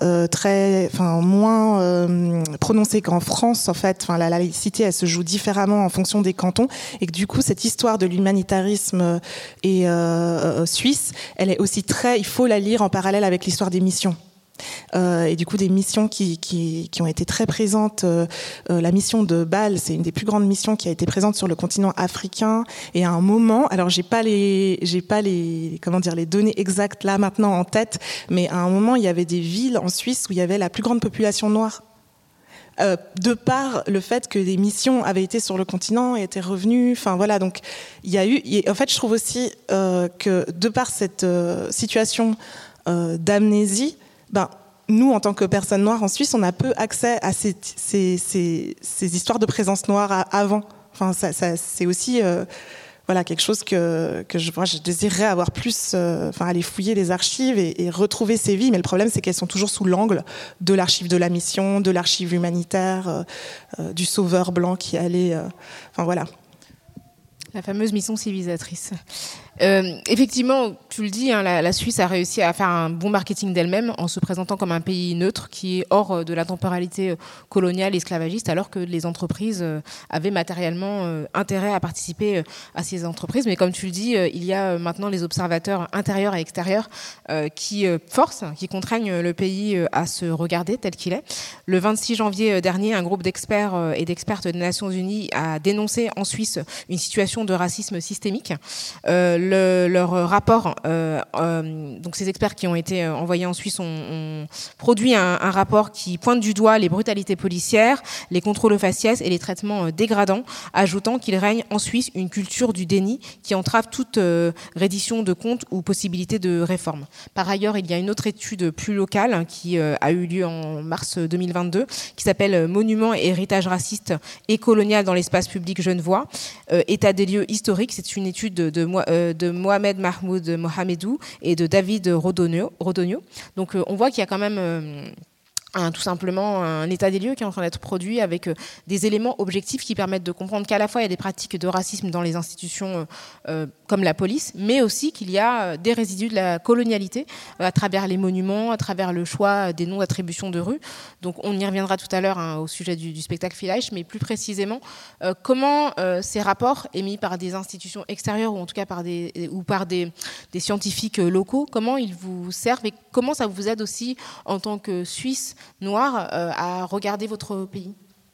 moins prononcé qu'en France, en fait. La laïcité, elle se joue différemment en fonction des cantons, et que du coup, cette histoire de l'humanitarisme suisse, elle est aussi il faut la lire en parallèle avec l'histoire des missions. Et du coup des missions qui ont été très présentes. La mission de Bâle, c'est une des plus grandes missions qui a été présente sur le continent africain. Et à un moment, alors j'ai pas les données exactes là maintenant en tête, mais à un moment il y avait des villes en Suisse où il y avait la plus grande population noire. De par le fait que des missions avaient été sur le continent et étaient revenues, donc il y a eu. En fait, je trouve aussi que de par cette situation d'amnésie, nous, en tant que personnes noires en Suisse, on a peu accès à ces histoires de présence noire avant. C'est aussi quelque chose que je désirerais avoir plus, aller fouiller les archives et retrouver ces vies. Mais le problème, c'est qu'elles sont toujours sous l'angle de l'archive de la mission, de l'archive humanitaire, du sauveur blanc qui allait... La fameuse mission civilisatrice. Effectivement, tu le dis, la Suisse a réussi à faire un bon marketing d'elle-même en se présentant comme un pays neutre qui est hors de la temporalité coloniale et esclavagiste, alors que les entreprises avaient matériellement intérêt à participer à ces entreprises. Mais comme tu le dis, il y a maintenant les observateurs intérieurs et extérieurs qui contraignent le pays à se regarder tel qu'il est. Le 26 janvier dernier, un groupe d'experts et d'expertes des Nations Unies a dénoncé en Suisse une situation de racisme systémique. leur rapport, donc ces experts qui ont été envoyés en Suisse ont produit un rapport qui pointe du doigt les brutalités policières, les contrôles aux faciès et les traitements dégradants, ajoutant qu'il règne en Suisse une culture du déni qui entrave toute reddition de comptes ou possibilité de réforme. Par ailleurs, il y a une autre étude plus locale qui a eu lieu en mars 2022, qui s'appelle « Monuments et héritage raciste et colonial dans l'espace public genevois, état des lieux historiques ». C'est une étude de Mohamed Mahmoud Mohamedou et de David Rodonio. Donc on voit qu'il y a quand même tout simplement un état des lieux qui est en train d'être produit avec des éléments objectifs qui permettent de comprendre qu'à la fois il y a des pratiques de racisme dans les institutions comme la police, mais aussi qu'il y a des résidus de la colonialité à travers les monuments, à travers le choix des noms d'attribution de rues. Donc on y reviendra tout à l'heure au sujet du spectacle Vielleicht, mais plus précisément comment ces rapports émis par des institutions extérieures ou en tout cas par des scientifiques locaux, comment ils vous servent et comment ça vous aide aussi en tant que Suisse noire à regarder votre pays.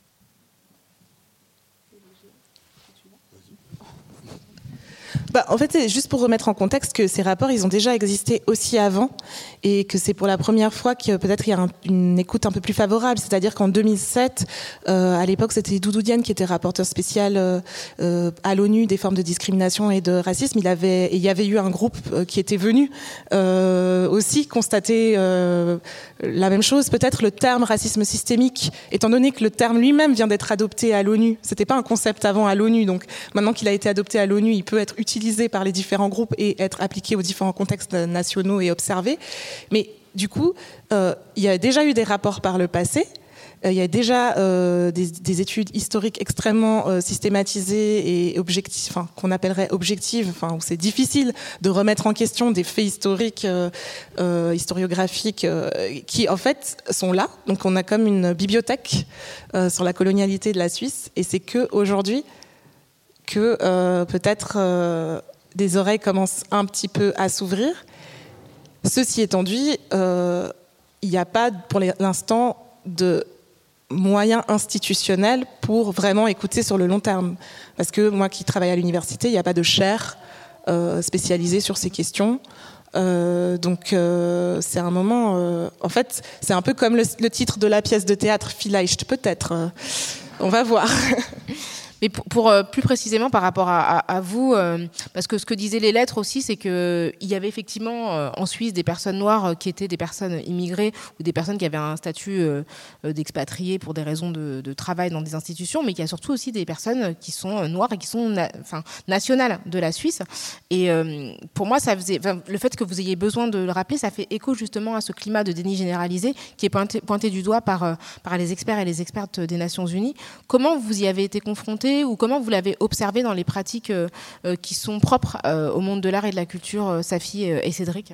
En fait, c'est juste pour remettre en contexte que ces rapports, ils ont déjà existé aussi avant et que c'est pour la première fois que peut-être il y a une écoute un peu plus favorable. C'est-à-dire qu'en 2007, à l'époque, c'était Doudou Diène qui était rapporteur spécial à l'ONU des formes de discrimination et de racisme. Il y avait eu un groupe qui était venu aussi constater la même chose. Peut-être le terme racisme systémique, étant donné que le terme lui-même vient d'être adopté à l'ONU. C'était pas un concept avant à l'ONU, donc maintenant qu'il a été adopté à l'ONU, il peut être utilisé par les différents groupes et être appliqué aux différents contextes nationaux et observé. Mais du coup, il y a déjà eu des rapports par le passé. Il y a déjà des études historiques extrêmement systématisées et objectives, qu'on appellerait objectives, où c'est difficile de remettre en question des faits historiques, historiographiques, qui en fait sont là. Donc on a comme une bibliothèque sur la colonialité de la Suisse, et c'est qu'aujourd'hui que peut-être des oreilles commencent un petit peu à s'ouvrir. Ceci étant dit, il n'y a pas pour l'instant de moyens institutionnels pour vraiment écouter sur le long terme. Parce que moi qui travaille à l'université, il n'y a pas de chaire spécialisée sur ces questions. Donc c'est un moment... en fait, c'est un peu comme le titre de la pièce de théâtre, Vielleicht, peut-être. On va voir. Mais pour plus précisément par rapport à vous, parce que ce que disaient les lettres aussi, c'est qu'il y avait effectivement en Suisse des personnes noires qui étaient des personnes immigrées ou des personnes qui avaient un statut d'expatriés pour des raisons de travail dans des institutions, mais qu'il y a surtout aussi des personnes qui sont noires et qui sont nationales de la Suisse. Et pour moi, le fait que vous ayez besoin de le rappeler, ça fait écho justement à ce climat de déni généralisé qui est pointé du doigt par les experts et les expertes des Nations Unies. Comment vous y avez été confrontés ou comment vous l'avez observé dans les pratiques qui sont propres au monde de l'art et de la culture, Safi et Cédric?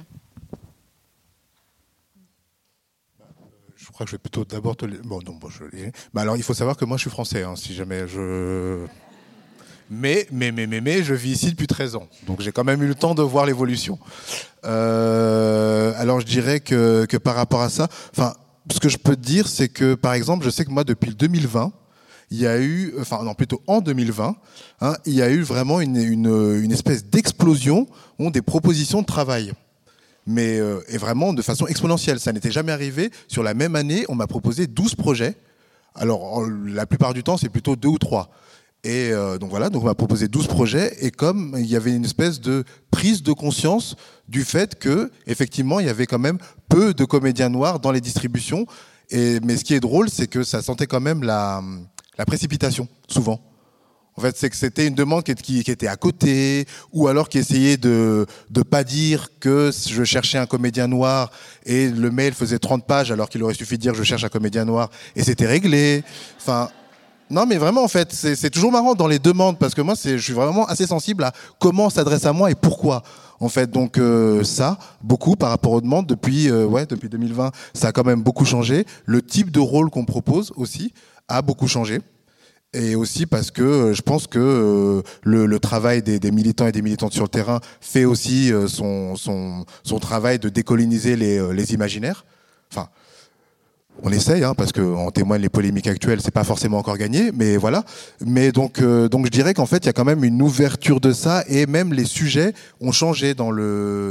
Je crois que je vais plutôt d'abord alors il faut savoir que moi je suis français, si jamais je... Mais je vis ici depuis 13 ans, donc j'ai quand même eu le temps de voir l'évolution. Alors je dirais que par rapport à ça, ce que je peux te dire, c'est que par exemple, je sais que moi depuis 2020, il y a eu, en 2020, il y a eu vraiment une espèce d'explosion des propositions de travail. Mais et vraiment de façon exponentielle. Ça n'était jamais arrivé. Sur la même année, on m'a proposé 12 projets. Alors, la plupart du temps, c'est plutôt 2 ou 3. Et donc on m'a proposé 12 projets. Et comme il y avait une espèce de prise de conscience du fait que, effectivement, il y avait quand même peu de comédiens noirs dans les distributions. Mais ce qui est drôle, c'est que ça sentait quand même la précipitation, souvent. En fait, c'est que c'était une demande qui était à côté, ou alors qui essayait de pas dire que je cherchais un comédien noir et le mail faisait 30 pages alors qu'il aurait suffi de dire je cherche un comédien noir et c'était réglé. Non, mais vraiment, en fait, c'est toujours marrant dans les demandes parce que moi, je suis vraiment assez sensible à comment on s'adresse à moi et pourquoi. En fait, donc ça, beaucoup par rapport aux demandes depuis 2020, ça a quand même beaucoup changé. Le type de rôle qu'on propose aussi a beaucoup changé. Et aussi parce que je pense que le travail des militants et des militantes sur le terrain fait aussi son travail de décoloniser les imaginaires. On essaye, parce que en témoignent les polémiques actuelles, c'est pas forcément encore gagné, mais voilà. Mais donc je dirais qu'en fait, il y a quand même une ouverture de ça, et même les sujets ont changé dans le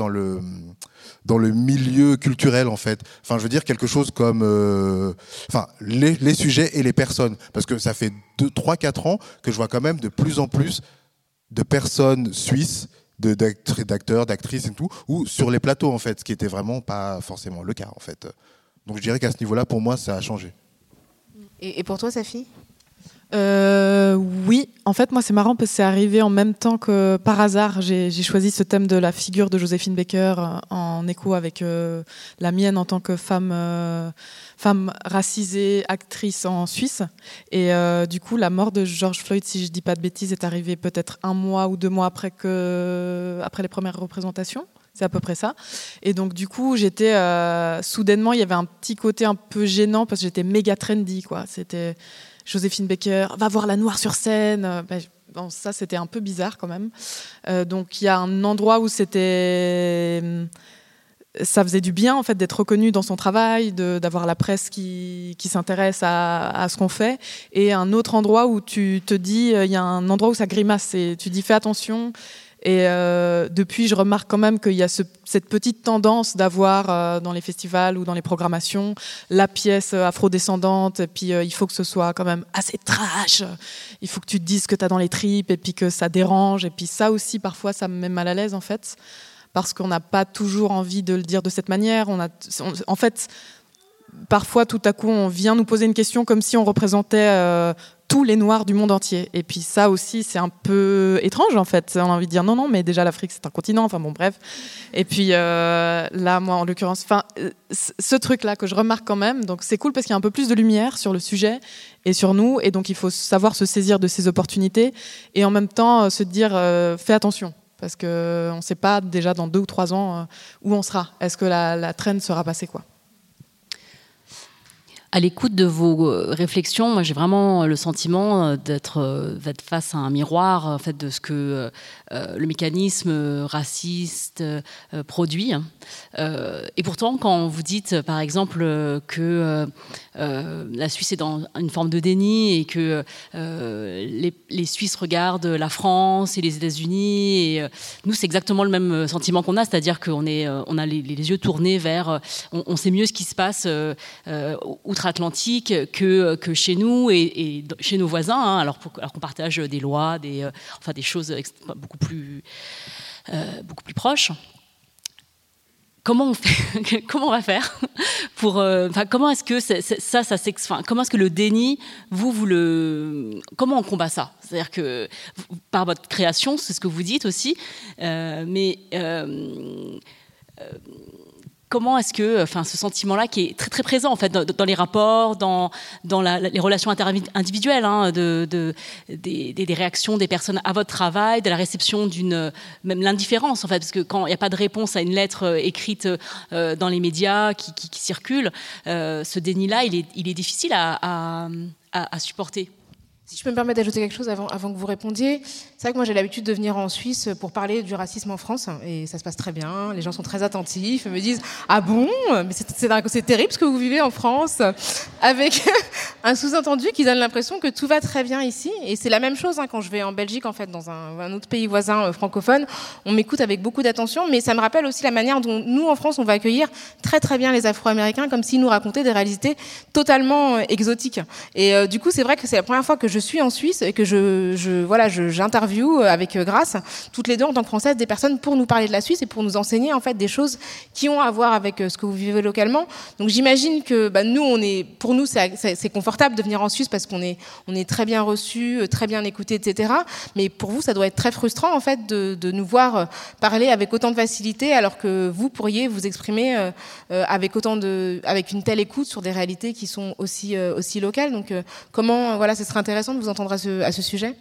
milieu culturel, en fait. Enfin, je veux dire quelque chose comme les sujets et les personnes, parce que ça fait 3-4 ans que je vois quand même de plus en plus de personnes suisses, d'acteurs, d'actrices et tout, ou sur les plateaux, en fait, ce qui était vraiment pas forcément le cas, en fait. Donc je dirais qu'à ce niveau-là, pour moi, ça a changé. Et pour toi, Safi ? Oui, en fait, moi, c'est marrant parce que c'est arrivé en même temps que, par hasard, j'ai choisi ce thème de la figure de Joséphine Baker en écho avec la mienne en tant que femme racisée, actrice en Suisse. Et du coup, la mort de George Floyd, si je dis pas de bêtises, est arrivée peut-être 1 mois ou 2 mois après les premières représentations. C'est à peu près ça. Et donc, du coup, j'étais... soudainement, il y avait un petit côté un peu gênant parce que j'étais méga trendy, quoi. C'était Joséphine Baker, va voir la noire sur scène. Bon, ça, c'était un peu bizarre quand même. Donc, il y a un endroit où c'était... Ça faisait du bien, en fait, d'être reconnue dans son travail, d'avoir la presse qui s'intéresse à ce qu'on fait. Et un autre endroit où tu te dis... Il y a un endroit où ça grimace et tu dis, fais attention... Et depuis, je remarque quand même qu'il y a cette petite tendance d'avoir dans les festivals ou dans les programmations la pièce afrodescendante, et puis il faut que ce soit quand même assez trash, il faut que tu te dises ce que tu as dans les tripes, et puis que ça dérange, et puis ça aussi, parfois, ça me met mal à l'aise, en fait, parce qu'on n'a pas toujours envie de le dire de cette manière. En fait, parfois, tout à coup, on vient nous poser une question comme si on représentait... tous les Noirs du monde entier. Et puis ça aussi, c'est un peu étrange, en fait. On a envie de dire non, mais déjà l'Afrique, c'est un continent. Enfin bon, bref. Et puis là, moi, en l'occurrence, ce truc-là que je remarque quand même, donc c'est cool parce qu'il y a un peu plus de lumière sur le sujet et sur nous. Et donc, il faut savoir se saisir de ces opportunités et en même temps se dire fais attention. Parce qu'on ne sait pas déjà dans 2 ou 3 ans où on sera. Est-ce que la trend sera passée, quoi ? À l'écoute de vos réflexions, moi j'ai vraiment le sentiment d'être face à un miroir en fait, de ce que le mécanisme raciste produit. Et pourtant, quand vous dites par exemple que la Suisse est dans une forme de déni et que les Suisses regardent la France et les États-Unis, et nous c'est exactement le même sentiment qu'on a, c'est-à-dire qu'on a les yeux tournés vers, on sait mieux ce qui se passe outre-Atlantique que chez nous et chez nos voisins, alors qu'on partage des lois, des choses beaucoup plus proches. Comment on fait ? Comment on va faire pour comment est-ce que comment est-ce que le déni comment on combat ça ? C'est-à-dire que par votre création, c'est ce que vous dites aussi, mais comment est-ce que, ce sentiment-là qui est très très présent en fait dans les rapports, dans les relations interindividuelles, des réactions des personnes à votre travail, de la réception même l'indifférence en fait, parce que quand il n'y a pas de réponse à une lettre écrite dans les médias qui circule, ce déni-là, il est difficile à supporter. Si je peux me permettre d'ajouter quelque chose avant que vous répondiez, c'est vrai que moi j'ai l'habitude de venir en Suisse pour parler du racisme en France et ça se passe très bien, les gens sont très attentifs, me disent « Ah bon ? Mais c'est terrible ce que vous vivez en France !» avec un sous-entendu qui donne l'impression que tout va très bien ici. Et c'est la même chose quand je vais en Belgique, en fait, dans un autre pays voisin francophone, on m'écoute avec beaucoup d'attention, mais ça me rappelle aussi la manière dont nous en France on va accueillir très très bien les Afro-Américains comme s'ils nous racontaient des réalités exotiques. Et du coup c'est vrai que c'est la première fois que je suis en Suisse et que j'interviewe avec Grâce, toutes les deux en tant que Françaises, des personnes pour nous parler de la Suisse et pour nous enseigner en fait des choses qui ont à voir avec ce que vous vivez localement. Donc j'imagine que pour nous c'est confortable de venir en Suisse parce qu'on est très bien reçus, très bien écoutés, etc. Mais pour vous ça doit être très frustrant en fait de nous voir parler avec autant de facilité alors que vous pourriez vous exprimer avec une telle écoute sur des réalités qui sont aussi locales. Donc comment ce serait intéressant de vous entendre à ce sujet.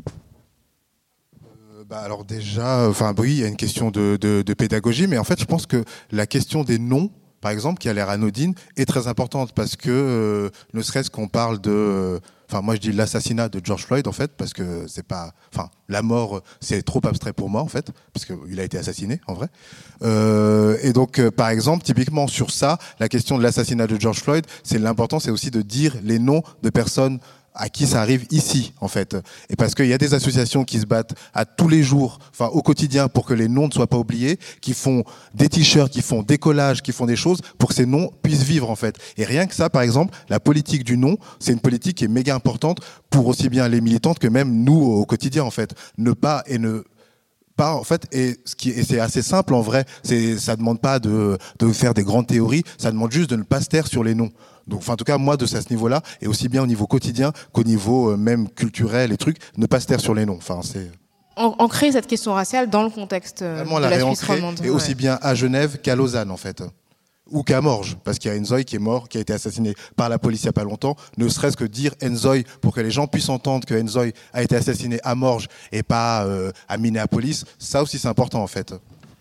Alors déjà, oui, il y a une question de pédagogie, mais en fait, je pense que la question des noms, par exemple, qui a l'air anodine, est très importante parce que ne serait-ce qu'on parle de enfin moi je dis l'assassinat de George Floyd en fait, parce que c'est pas, enfin la mort c'est trop abstrait pour moi en fait, parce qu'il a été assassiné en vrai. Et donc par exemple typiquement sur ça, la question de l'assassinat de George Floyd, c'est l'important, c'est aussi de dire les noms de personnes à qui ça arrive ici, en fait. Et parce qu'il y a des associations qui se battent à tous les jours, enfin au quotidien, pour que les noms ne soient pas oubliés, qui font des t-shirts, qui font des collages, qui font des choses pour que ces noms puissent vivre, en fait. Et rien que ça, par exemple, la politique du nom, c'est une politique qui est méga importante pour aussi bien les militantes que même nous au quotidien, en fait. Ne pas en fait, et c'est assez simple en vrai, ça demande pas de faire des grandes théories, ça demande juste de ne pas se taire sur les noms. Donc, enfin, en tout cas, moi, de ce niveau-là, et aussi bien au niveau quotidien qu'au niveau même culturel et trucs, ne pas se taire sur les noms. Enfin, c'est ancrer cette question raciale dans le contexte de la Suisse romande. Et aussi bien à Genève qu'à Lausanne, en fait. Ou qu'à Morges, parce qu'il y a Enzoï qui est mort, qui a été assassiné par la police il n'y a pas longtemps, ne serait-ce que dire Enzoï pour que les gens puissent entendre que Enzoï a été assassiné à Morges et pas à Minneapolis, ça aussi c'est important en fait.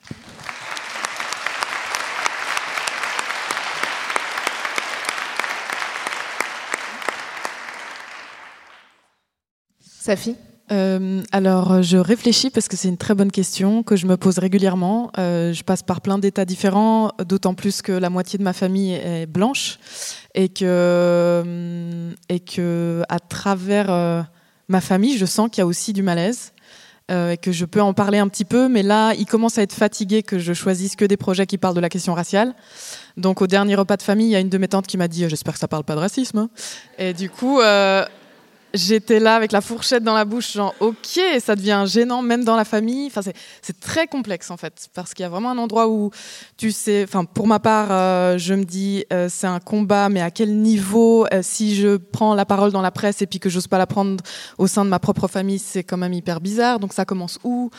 Safi ? Alors, je réfléchis parce que c'est une très bonne question que je me pose régulièrement. Je passe par plein d'états différents, d'autant plus que la moitié de ma famille est blanche et que à travers ma famille, je sens qu'il y a aussi du malaise. Et que je peux en parler un petit peu, mais là, il commence à être fatigué que je choisisse que des projets qui parlent de la question raciale. Donc, au dernier repas de famille, il y a une de mes tantes qui m'a dit « J'espère que ça parle pas de racisme ». Et du coup... j'étais là avec la fourchette dans la bouche, genre ok, ça devient gênant même dans la famille. Enfin, c'est très complexe en fait, parce qu'il y a vraiment un endroit où tu sais, enfin pour ma part, je me dis c'est un combat, mais à quel niveau si je prends la parole dans la presse et puis que j'ose pas la prendre au sein de ma propre famille, c'est quand même hyper bizarre. Donc ça commence où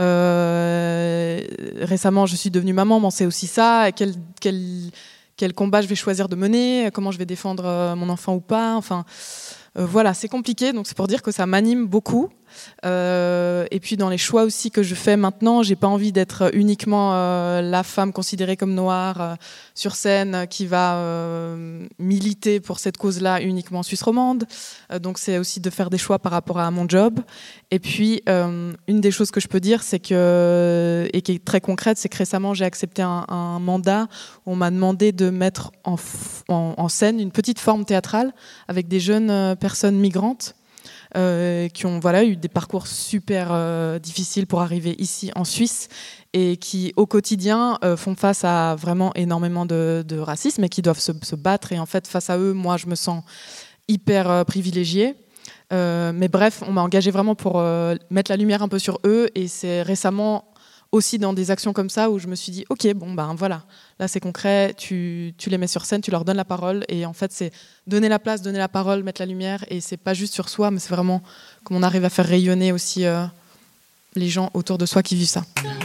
récemment, je suis devenue maman, mais c'est aussi ça. Quel combat je vais choisir de mener, comment je vais défendre mon enfant ou pas. Enfin. Voilà, c'est compliqué, donc c'est pour dire que ça m'anime beaucoup. Et puis dans les choix aussi que je fais maintenant, j'ai pas envie d'être uniquement la femme considérée comme noire sur scène qui va militer pour cette cause-là uniquement en Suisse romande. Donc c'est aussi de faire des choix par rapport à mon job. Et puis une des choses que je peux dire, c'est que, et qui est très concrète, c'est que récemment j'ai accepté un mandat où on m'a demandé de mettre en scène une petite forme théâtrale avec des jeunes personnes migrantes. Qui ont eu des parcours super difficiles pour arriver ici en Suisse et qui au quotidien font face à vraiment énormément de racisme et qui doivent se battre. Et en fait, face à eux, moi, je me sens hyper privilégiée. Mais bref, on m'a engagée vraiment pour mettre la lumière un peu sur eux. Et c'est récemment aussi dans des actions comme ça où je me suis dit ok, bon ben voilà, là c'est concret, tu les mets sur scène, tu leur donnes la parole et en fait c'est donner la place, donner la parole, mettre la lumière et c'est pas juste sur soi mais c'est vraiment comment on arrive à faire rayonner aussi les gens autour de soi qui vivent ça.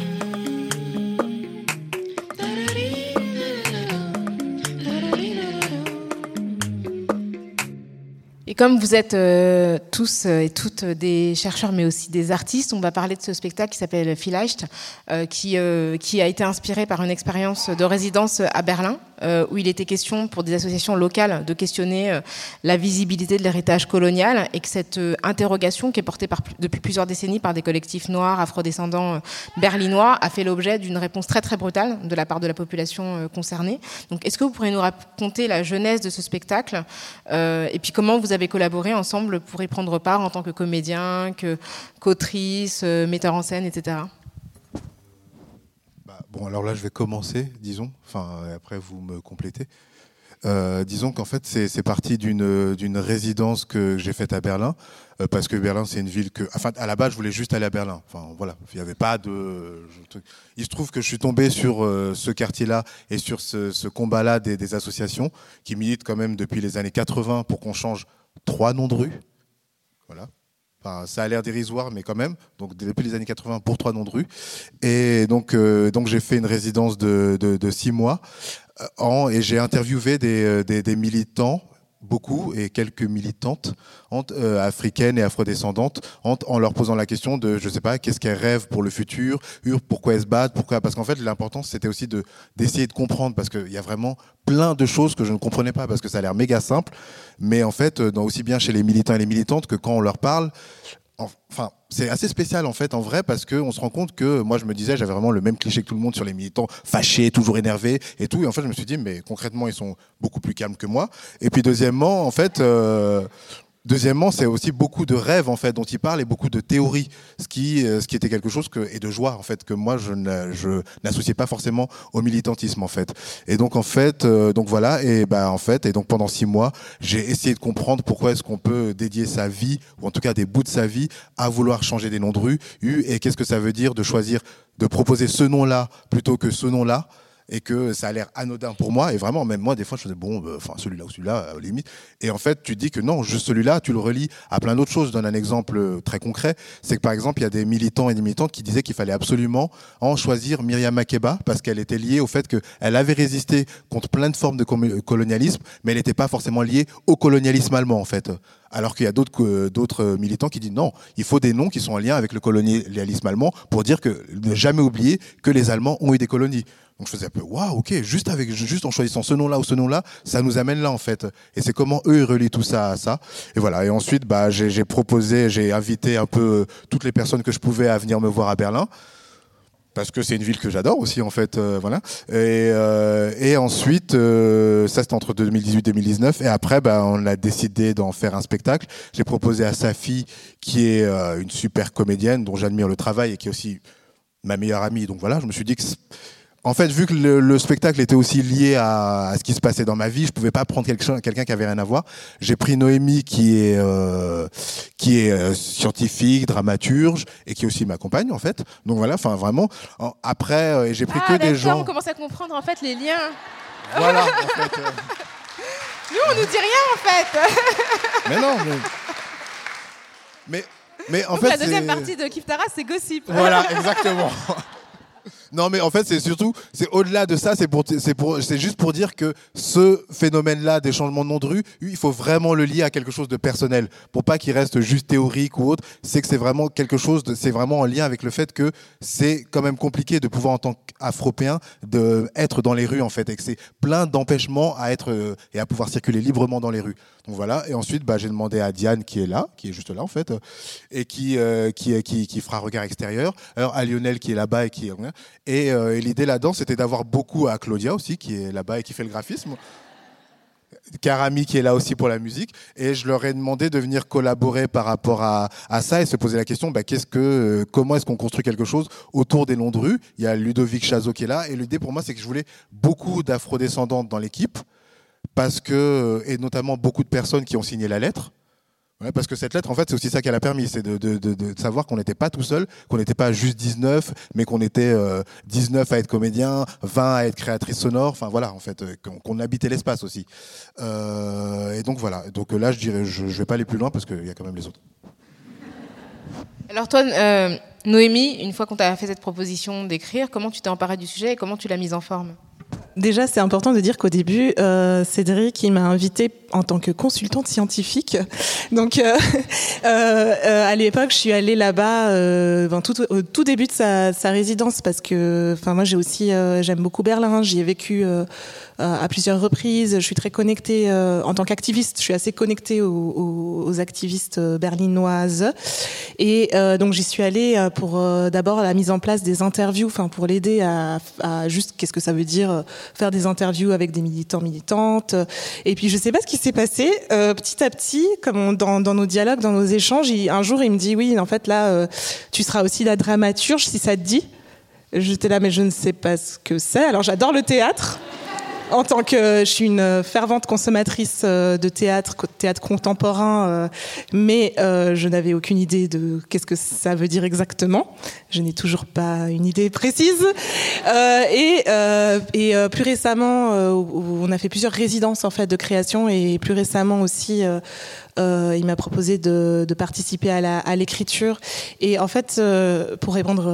Et comme vous êtes tous et toutes des chercheurs, mais aussi des artistes, on va parler de ce spectacle qui s'appelle Vielleicht, qui a été inspiré par une expérience de résidence à Berlin, où il était question pour des associations locales de questionner la visibilité de l'héritage colonial, et que cette interrogation, qui est portée depuis plusieurs décennies par des collectifs noirs, afrodescendants berlinois, a fait l'objet d'une réponse très très brutale de la part de la population concernée. Donc, est-ce que vous pourriez nous raconter la genèse de ce spectacle, et puis comment vous avez collaboré ensemble pour y prendre part en tant que comédien, qu'autrice, metteur en scène, etc. Bon, alors là, je vais commencer, disons. Enfin, après, vous me complétez. Disons qu'en fait, c'est parti d'une résidence que j'ai faite à Berlin, parce que Berlin, c'est une ville que... Enfin, à la base, je voulais juste aller à Berlin. Enfin, voilà, il n'y avait pas de... Il se trouve que je suis tombé sur ce quartier-là et sur ce combat-là des associations qui militent quand même depuis les années 80 pour qu'on change 3 noms de rue. Voilà. Enfin, ça a l'air dérisoire, mais quand même. Donc, depuis les années 80, pour 3 noms de rue. Et donc j'ai fait une résidence de 6 mois. Et j'ai interviewé des militants beaucoup et quelques militantes africaines et afrodescendantes en leur posant la question de, je sais pas, qu'est-ce qu'elles rêvent pour le futur, pourquoi elles se battent, parce qu'en fait l'important c'était aussi d'essayer de comprendre, parce qu'il y a vraiment plein de choses que je ne comprenais pas, parce que ça a l'air méga simple, mais en fait aussi bien chez les militants et les militantes que quand on leur parle, enfin, c'est assez spécial en fait, en vrai, parce qu'on se rend compte que moi je me disais, j'avais vraiment le même cliché que tout le monde sur les militants, fâchés, toujours énervés et tout. Et en fait, je me suis dit, mais concrètement, ils sont beaucoup plus calmes que moi. Et puis deuxièmement, en fait, c'est aussi beaucoup de rêves en fait dont ils parlent et beaucoup de théories, ce qui était quelque chose et de joie en fait que moi je n'associais pas forcément au militantisme en fait. Et donc en fait, donc voilà, et donc pendant 6 mois, j'ai essayé de comprendre pourquoi est-ce qu'on peut dédier sa vie, ou en tout cas des bouts de sa vie, à vouloir changer des noms de rue, et qu'est-ce que ça veut dire de choisir de proposer ce nom-là plutôt que ce nom-là. Et que ça a l'air anodin pour moi, et vraiment même moi des fois je faisais celui-là ou celui-là à la limite, et en fait tu te dis que non, juste celui-là tu le relis à plein d'autres choses. Je donne un exemple très concret, c'est que par exemple il y a des militants et des militantes qui disaient qu'il fallait absolument choisir Myriam Makeba parce qu'elle était liée au fait qu'elle avait résisté contre plein de formes de colonialisme, mais elle n'était pas forcément liée au colonialisme allemand en fait. Alors qu'il y a d'autres militants qui disent non, il faut des noms qui sont en lien avec le colonialisme allemand pour dire que ne jamais oublier que les Allemands ont eu des colonies. Donc je faisais un peu waouh, ok, juste en choisissant ce nom-là ou ce nom-là, ça nous amène là en fait. Et c'est comment eux ils relient tout ça à ça. Et voilà. Et ensuite, j'ai invité un peu toutes les personnes que je pouvais à venir me voir à Berlin. Parce que c'est une ville que j'adore aussi en fait, voilà. Et ensuite, ça c'était entre 2018 et 2019. Et après, on a décidé d'en faire un spectacle. J'ai proposé à Safi, qui est une super comédienne dont j'admire le travail et qui est aussi ma meilleure amie. Donc voilà, je me suis dit que en fait, vu que le spectacle était aussi lié à ce qui se passait dans ma vie, je pouvais pas prendre quelqu'un qui avait rien à voir. J'ai pris Noémie qui est scientifique, dramaturge et qui aussi m'accompagne en fait. Donc voilà, enfin vraiment. Après, j'ai pris que des gens. On commence à comprendre en fait les liens. Voilà. En fait, Nous, on nous dit rien en fait. Mais non. Mais en donc fait, la deuxième partie de Kif Taras, c'est gossip. Voilà, exactement. Non, mais en fait, c'est surtout, c'est au-delà de ça, c'est juste pour dire que ce phénomène-là des changements de nom de rue, il faut vraiment le lier à quelque chose de personnel, pour pas qu'il reste juste théorique ou autre. C'est que c'est vraiment quelque chose c'est vraiment en lien avec le fait que c'est quand même compliqué de pouvoir, en tant qu'Afropéen, être dans les rues, en fait, et que c'est plein d'empêchements à être, et à pouvoir circuler librement dans les rues. Donc voilà. Et ensuite, j'ai demandé à Diane, qui est juste là, en fait, et qui fera regard extérieur. Alors, à Lionel, qui est là-bas et l'idée là-dedans, c'était d'avoir beaucoup à Claudia aussi, qui est là-bas et qui fait le graphisme. Karami, qui est là aussi pour la musique. Et je leur ai demandé de venir collaborer par rapport à ça et se poser la question, comment est-ce qu'on construit quelque chose autour des noms de rue. Il y a Ludovic Chazot qui est là. Et l'idée pour moi, c'est que je voulais beaucoup d'afrodescendantes dans l'équipe, et notamment beaucoup de personnes qui ont signé la lettre. Ouais, parce que cette lettre, en fait, c'est aussi ça qu'elle a permis, c'est de savoir qu'on n'était pas tout seul, qu'on n'était pas juste 19, mais qu'on était 19 à être comédien, 20 à être créatrice sonore, enfin voilà, en fait, qu'on habitait l'espace aussi. Et donc voilà, donc là, je dirais, je vais pas aller plus loin parce qu'il y a quand même les autres. Alors toi, Noémie, une fois qu'on t'a fait cette proposition d'écrire, comment tu t'es emparée du sujet et comment tu l'as mise en forme ? Déjà, c'est important de dire qu'au début, Cédric, il m'a invitée en tant que consultante scientifique. Donc, à l'époque, je suis allée là-bas au tout début de sa résidence parce que, moi, j'aime beaucoup Berlin. J'y ai vécu à plusieurs reprises. Je suis très connectée en tant qu'activiste. Je suis assez connectée aux activistes berlinoises. Et donc, j'y suis allée pour d'abord la mise en place des interviews, pour l'aider à juste qu'est-ce que ça veut dire faire des interviews avec des militants, militantes. Et puis, je sais pas ce qui s'est passé. Petit à petit, comme dans nos dialogues, dans nos échanges, un jour, il me dit, oui, en fait, là, tu seras aussi la dramaturge, si ça te dit. J'étais là, mais je ne sais pas ce que c'est. Alors, j'adore le théâtre. En tant que je suis une fervente consommatrice de théâtre contemporain, mais je n'avais aucune idée de qu'est-ce que ça veut dire exactement. Je n'ai toujours pas une idée précise. Et plus récemment, on a fait plusieurs résidences en fait de création, et plus récemment aussi. Il m'a proposé de participer à l'écriture. Et en fait, pour répondre plus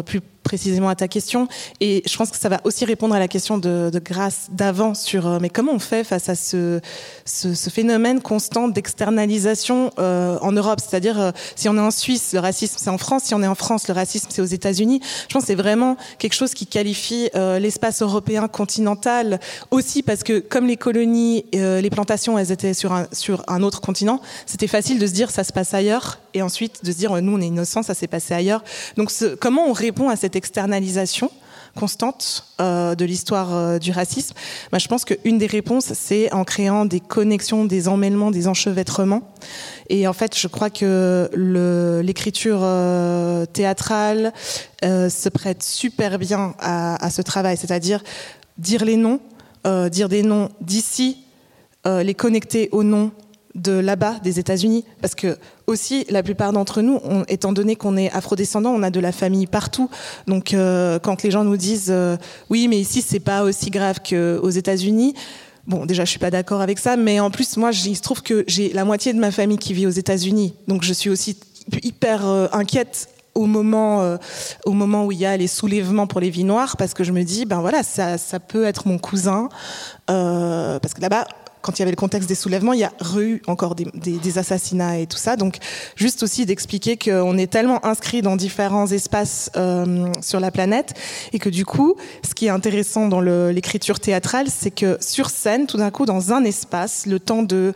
précisément à ta question. Et je pense que ça va aussi répondre à la question de Grâce d'avant sur mais comment on fait face à ce phénomène constant d'externalisation en Europe. C'est-à-dire, si on est en Suisse, le racisme, c'est en France. Si on est en France, le racisme, c'est aux États-Unis. Je pense que c'est vraiment quelque chose qui qualifie l'espace européen continental aussi parce que comme les colonies, les plantations, elles étaient sur un autre continent, c'était facile de se dire ça se passe ailleurs et ensuite de se dire nous on est innocents, ça s'est passé ailleurs. Donc comment on répond à cette externalisation constante de l'histoire du racisme? Je pense qu'une des réponses, c'est en créant des connexions, des emmêlements, des enchevêtrements. Et en fait, je crois que l'écriture théâtrale se prête super bien à ce travail, c'est-à-dire dire les noms, dire des noms d'ici, les connecter aux noms de là-bas, des États-Unis, parce que aussi la plupart d'entre nous, étant donné qu'on est afrodescendants, on a de la famille partout. Donc quand les gens nous disent oui, mais ici c'est pas aussi grave qu'aux États-Unis. Bon, déjà je suis pas d'accord avec ça, mais en plus moi il se trouve que j'ai la moitié de ma famille qui vit aux États-Unis, donc je suis aussi hyper inquiète au moment où il y a les soulèvements pour les vies noires, parce que je me dis ben voilà ça peut être mon cousin, parce que là-bas quand il y avait le contexte des soulèvements, il y a eu encore des assassinats et tout ça. Donc, juste aussi d'expliquer qu'on est tellement inscrit dans différents espaces sur la planète et que du coup, ce qui est intéressant dans l'écriture théâtrale, c'est que sur scène, tout d'un coup, dans un espace, le temps de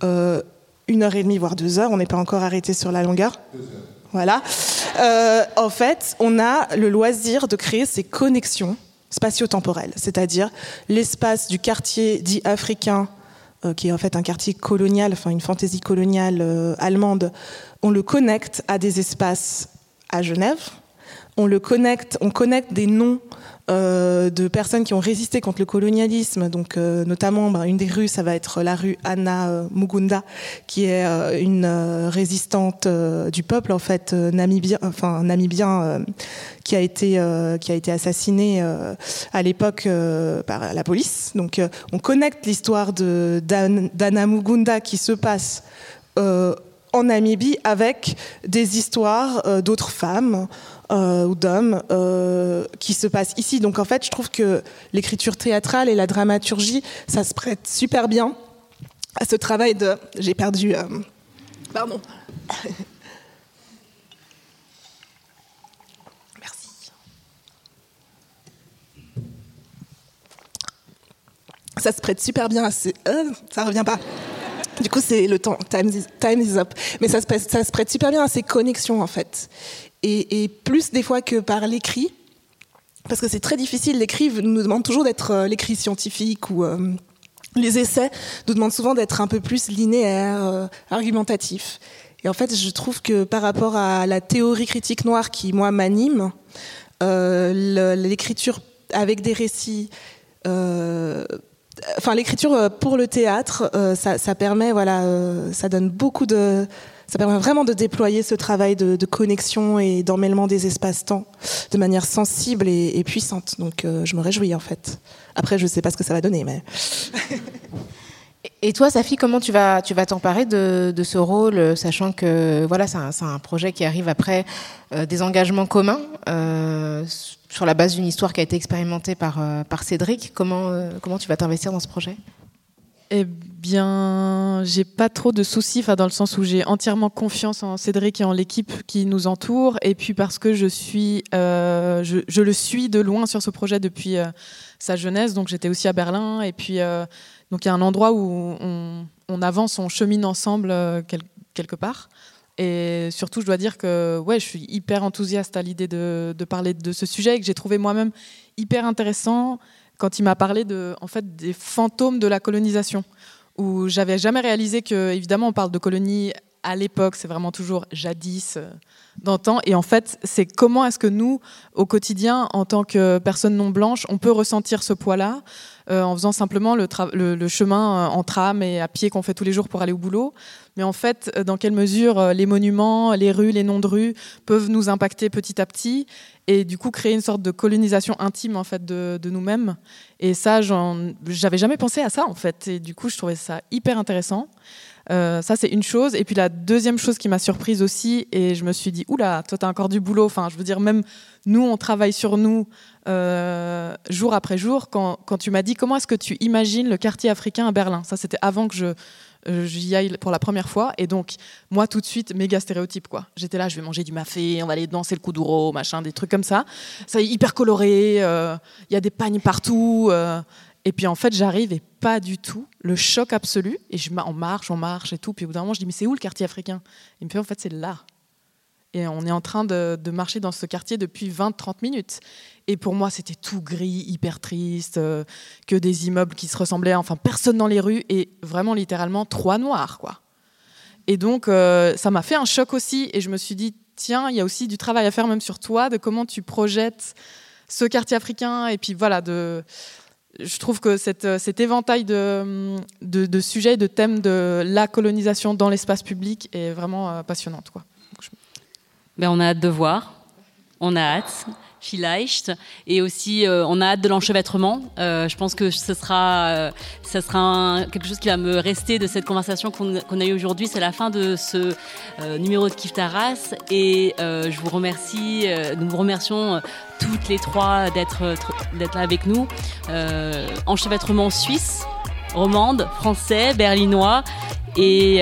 1h30, voire 2 heures, on n'est pas encore arrêté sur la longueur. 2 heures. Voilà. En fait, on a le loisir de créer ces connexions spatio-temporelles, c'est-à-dire l'espace du quartier dit africain, qui est en fait un quartier colonial, enfin une fantaisie coloniale allemande, on le connecte à des espaces à Genève, on connecte des noms de personnes qui ont résisté contre le colonialisme, donc notamment une des rues, ça va être la rue Anna Mugunda, qui est une résistante du peuple en fait namibien, qui a été assassinée à l'époque par la police. Donc on connecte l'histoire d'Anna Mugunda qui se passe en Namibie avec des histoires d'autres femmes ou d'hommes qui se passent ici. Donc en fait, je trouve que l'écriture théâtrale et la dramaturgie, ça se prête super bien à ce travail de... J'ai perdu... Pardon. Merci. Ça se prête super bien à ces... ça revient pas. Du coup, c'est le temps. Time is up. Mais ça se prête super bien à ces connexions, en fait. Et plus des fois que par l'écrit, parce que c'est très difficile. L'écrit nous demande toujours d'être l'écrit scientifique ou les essais nous demandent souvent d'être un peu plus linéaire, argumentatif. Et en fait, je trouve que par rapport à la théorie critique noire qui, moi, m'anime, l'écriture avec des récits... l'écriture pour le théâtre, ça permet, ça donne beaucoup de... Ça permet vraiment de déployer ce travail de connexion et d'emmêlement des espaces-temps de manière sensible et puissante. Donc je me réjouis en fait. Après, je ne sais pas ce que ça va donner, mais... Et toi, Safi, comment tu vas t'emparer de ce rôle, sachant que voilà, c'est un projet qui arrive après des engagements communs sur la base d'une histoire qui a été expérimentée par Cédric. Comment tu vas t'investir dans ce projet ? Eh bien, j'ai pas trop de soucis, dans le sens où j'ai entièrement confiance en Cédric et en l'équipe qui nous entoure, et puis parce que je le suis de loin sur ce projet depuis sa jeunesse. Donc j'étais aussi à Berlin, et puis donc il y a un endroit où on avance, on chemine ensemble quelque part. Et surtout, je dois dire que je suis hyper enthousiaste à l'idée de parler de ce sujet, et que j'ai trouvé moi-même hyper intéressant quand il m'a parlé des fantômes de la colonisation, où j'avais jamais réalisé que, évidemment, on parle de colonie à l'époque, c'est vraiment toujours jadis, d'antan, et en fait, c'est comment est-ce que nous, au quotidien, en tant que personnes non blanches, on peut ressentir ce poids-là, en faisant simplement le chemin en tram et à pied qu'on fait tous les jours pour aller au boulot. Mais en fait, dans quelle mesure les monuments, les rues, les noms de rues peuvent nous impacter petit à petit et du coup créer une sorte de colonisation intime en fait de nous-mêmes. Et ça, j'avais jamais pensé à ça en fait. Et du coup, je trouvais ça hyper intéressant. Ça, c'est une chose. Et puis la deuxième chose qui m'a surprise aussi, et je me suis dit, oula, toi, t'as encore du boulot. Enfin, je veux dire, même nous, on travaille sur nous jour après jour. Quand tu m'as dit, comment est-ce que tu imagines le quartier africain à Berlin ? Ça, c'était avant que j'y aille pour la première fois. Et donc, moi, tout de suite, méga stéréotype, quoi. J'étais là, je vais manger du mafé, on va aller danser le kuduro, machin, des trucs comme ça. Ça est hyper coloré, y a des pagnes partout. Et puis en fait, j'arrive et pas du tout. Le choc absolu. Et on marche et tout. Puis au bout d'un moment, je dis, mais c'est où le quartier africain ? Il me fait, en fait, c'est là. Et on est en train de marcher dans ce quartier depuis 20-30 minutes. Et pour moi, c'était tout gris, hyper triste, que des immeubles qui se ressemblaient, enfin, personne dans les rues. Et vraiment, littéralement, 3 noirs, quoi. Et donc, ça m'a fait un choc aussi. Et je me suis dit, tiens, il y a aussi du travail à faire même sur toi, de comment tu projettes ce quartier africain. Et puis voilà, je trouve que cet éventail de sujets, de thèmes de la colonisation dans l'espace public est vraiment passionnante, quoi. On a hâte de voir, on a hâte, vielleicht, et aussi on a hâte de l'enchevêtrement. Je pense que ça sera quelque chose qui va me rester de cette conversation qu'on a eue aujourd'hui. C'est la fin de ce numéro de Kif Taras, et je vous remercie, nous vous remercions toutes les 3 d'être là avec nous. Enchevêtrement suisse, romande, français, berlinois et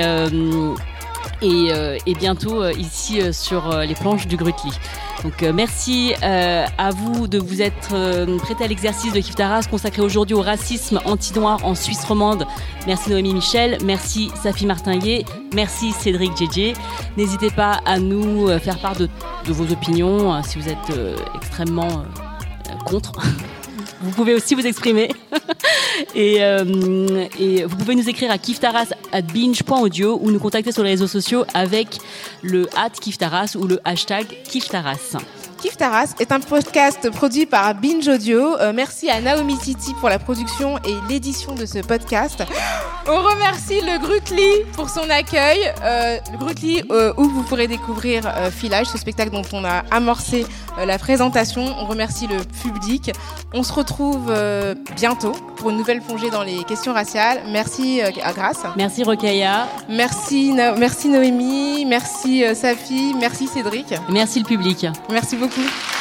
bientôt ici sur les planches du Grütli. Donc merci à vous de vous être prêtés à l'exercice de Kif Taras consacré aujourd'hui au racisme anti-noir en Suisse romande. Merci Noémie Michel, merci Safi Martinguet, merci Cédric Djedje. N'hésitez pas à nous faire part de vos opinions si vous êtes extrêmement contre. Vous pouvez aussi vous exprimer. et vous pouvez nous écrire à kiftaras@binge.audio ou nous contacter sur les réseaux sociaux avec le @kiftaras ou le hashtag Kiftaras. Kif Taras est un podcast produit par Binge Audio. Merci à Naomi Titi pour la production et l'édition de ce podcast. On remercie le Grütli pour son accueil. Le Grütli où vous pourrez découvrir Filage, ce spectacle dont on a amorcé la présentation. On remercie le public. On se retrouve bientôt pour une nouvelle plongée dans les questions raciales. Merci à Grace. Merci Rokhaya. Merci Noémie. Merci Safi. Merci Cédric. Merci le public. Merci beaucoup.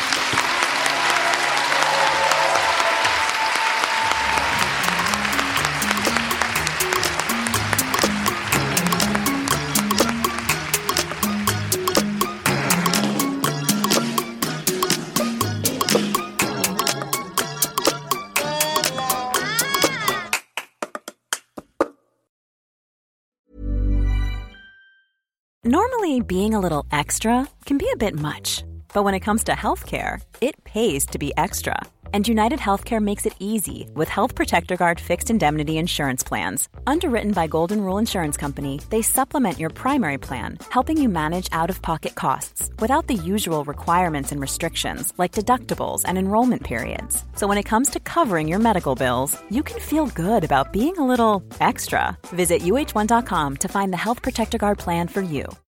Normally, being a little extra can be a bit much. But when it comes to healthcare, it pays to be extra. And United Healthcare makes it easy with Health Protector Guard fixed indemnity insurance plans. Underwritten by Golden Rule Insurance Company, they supplement your primary plan, helping you manage out-of-pocket costs without the usual requirements and restrictions like deductibles and enrollment periods. So when it comes to covering your medical bills, you can feel good about being a little extra. Visit uh1.com to find the Health Protector Guard plan for you.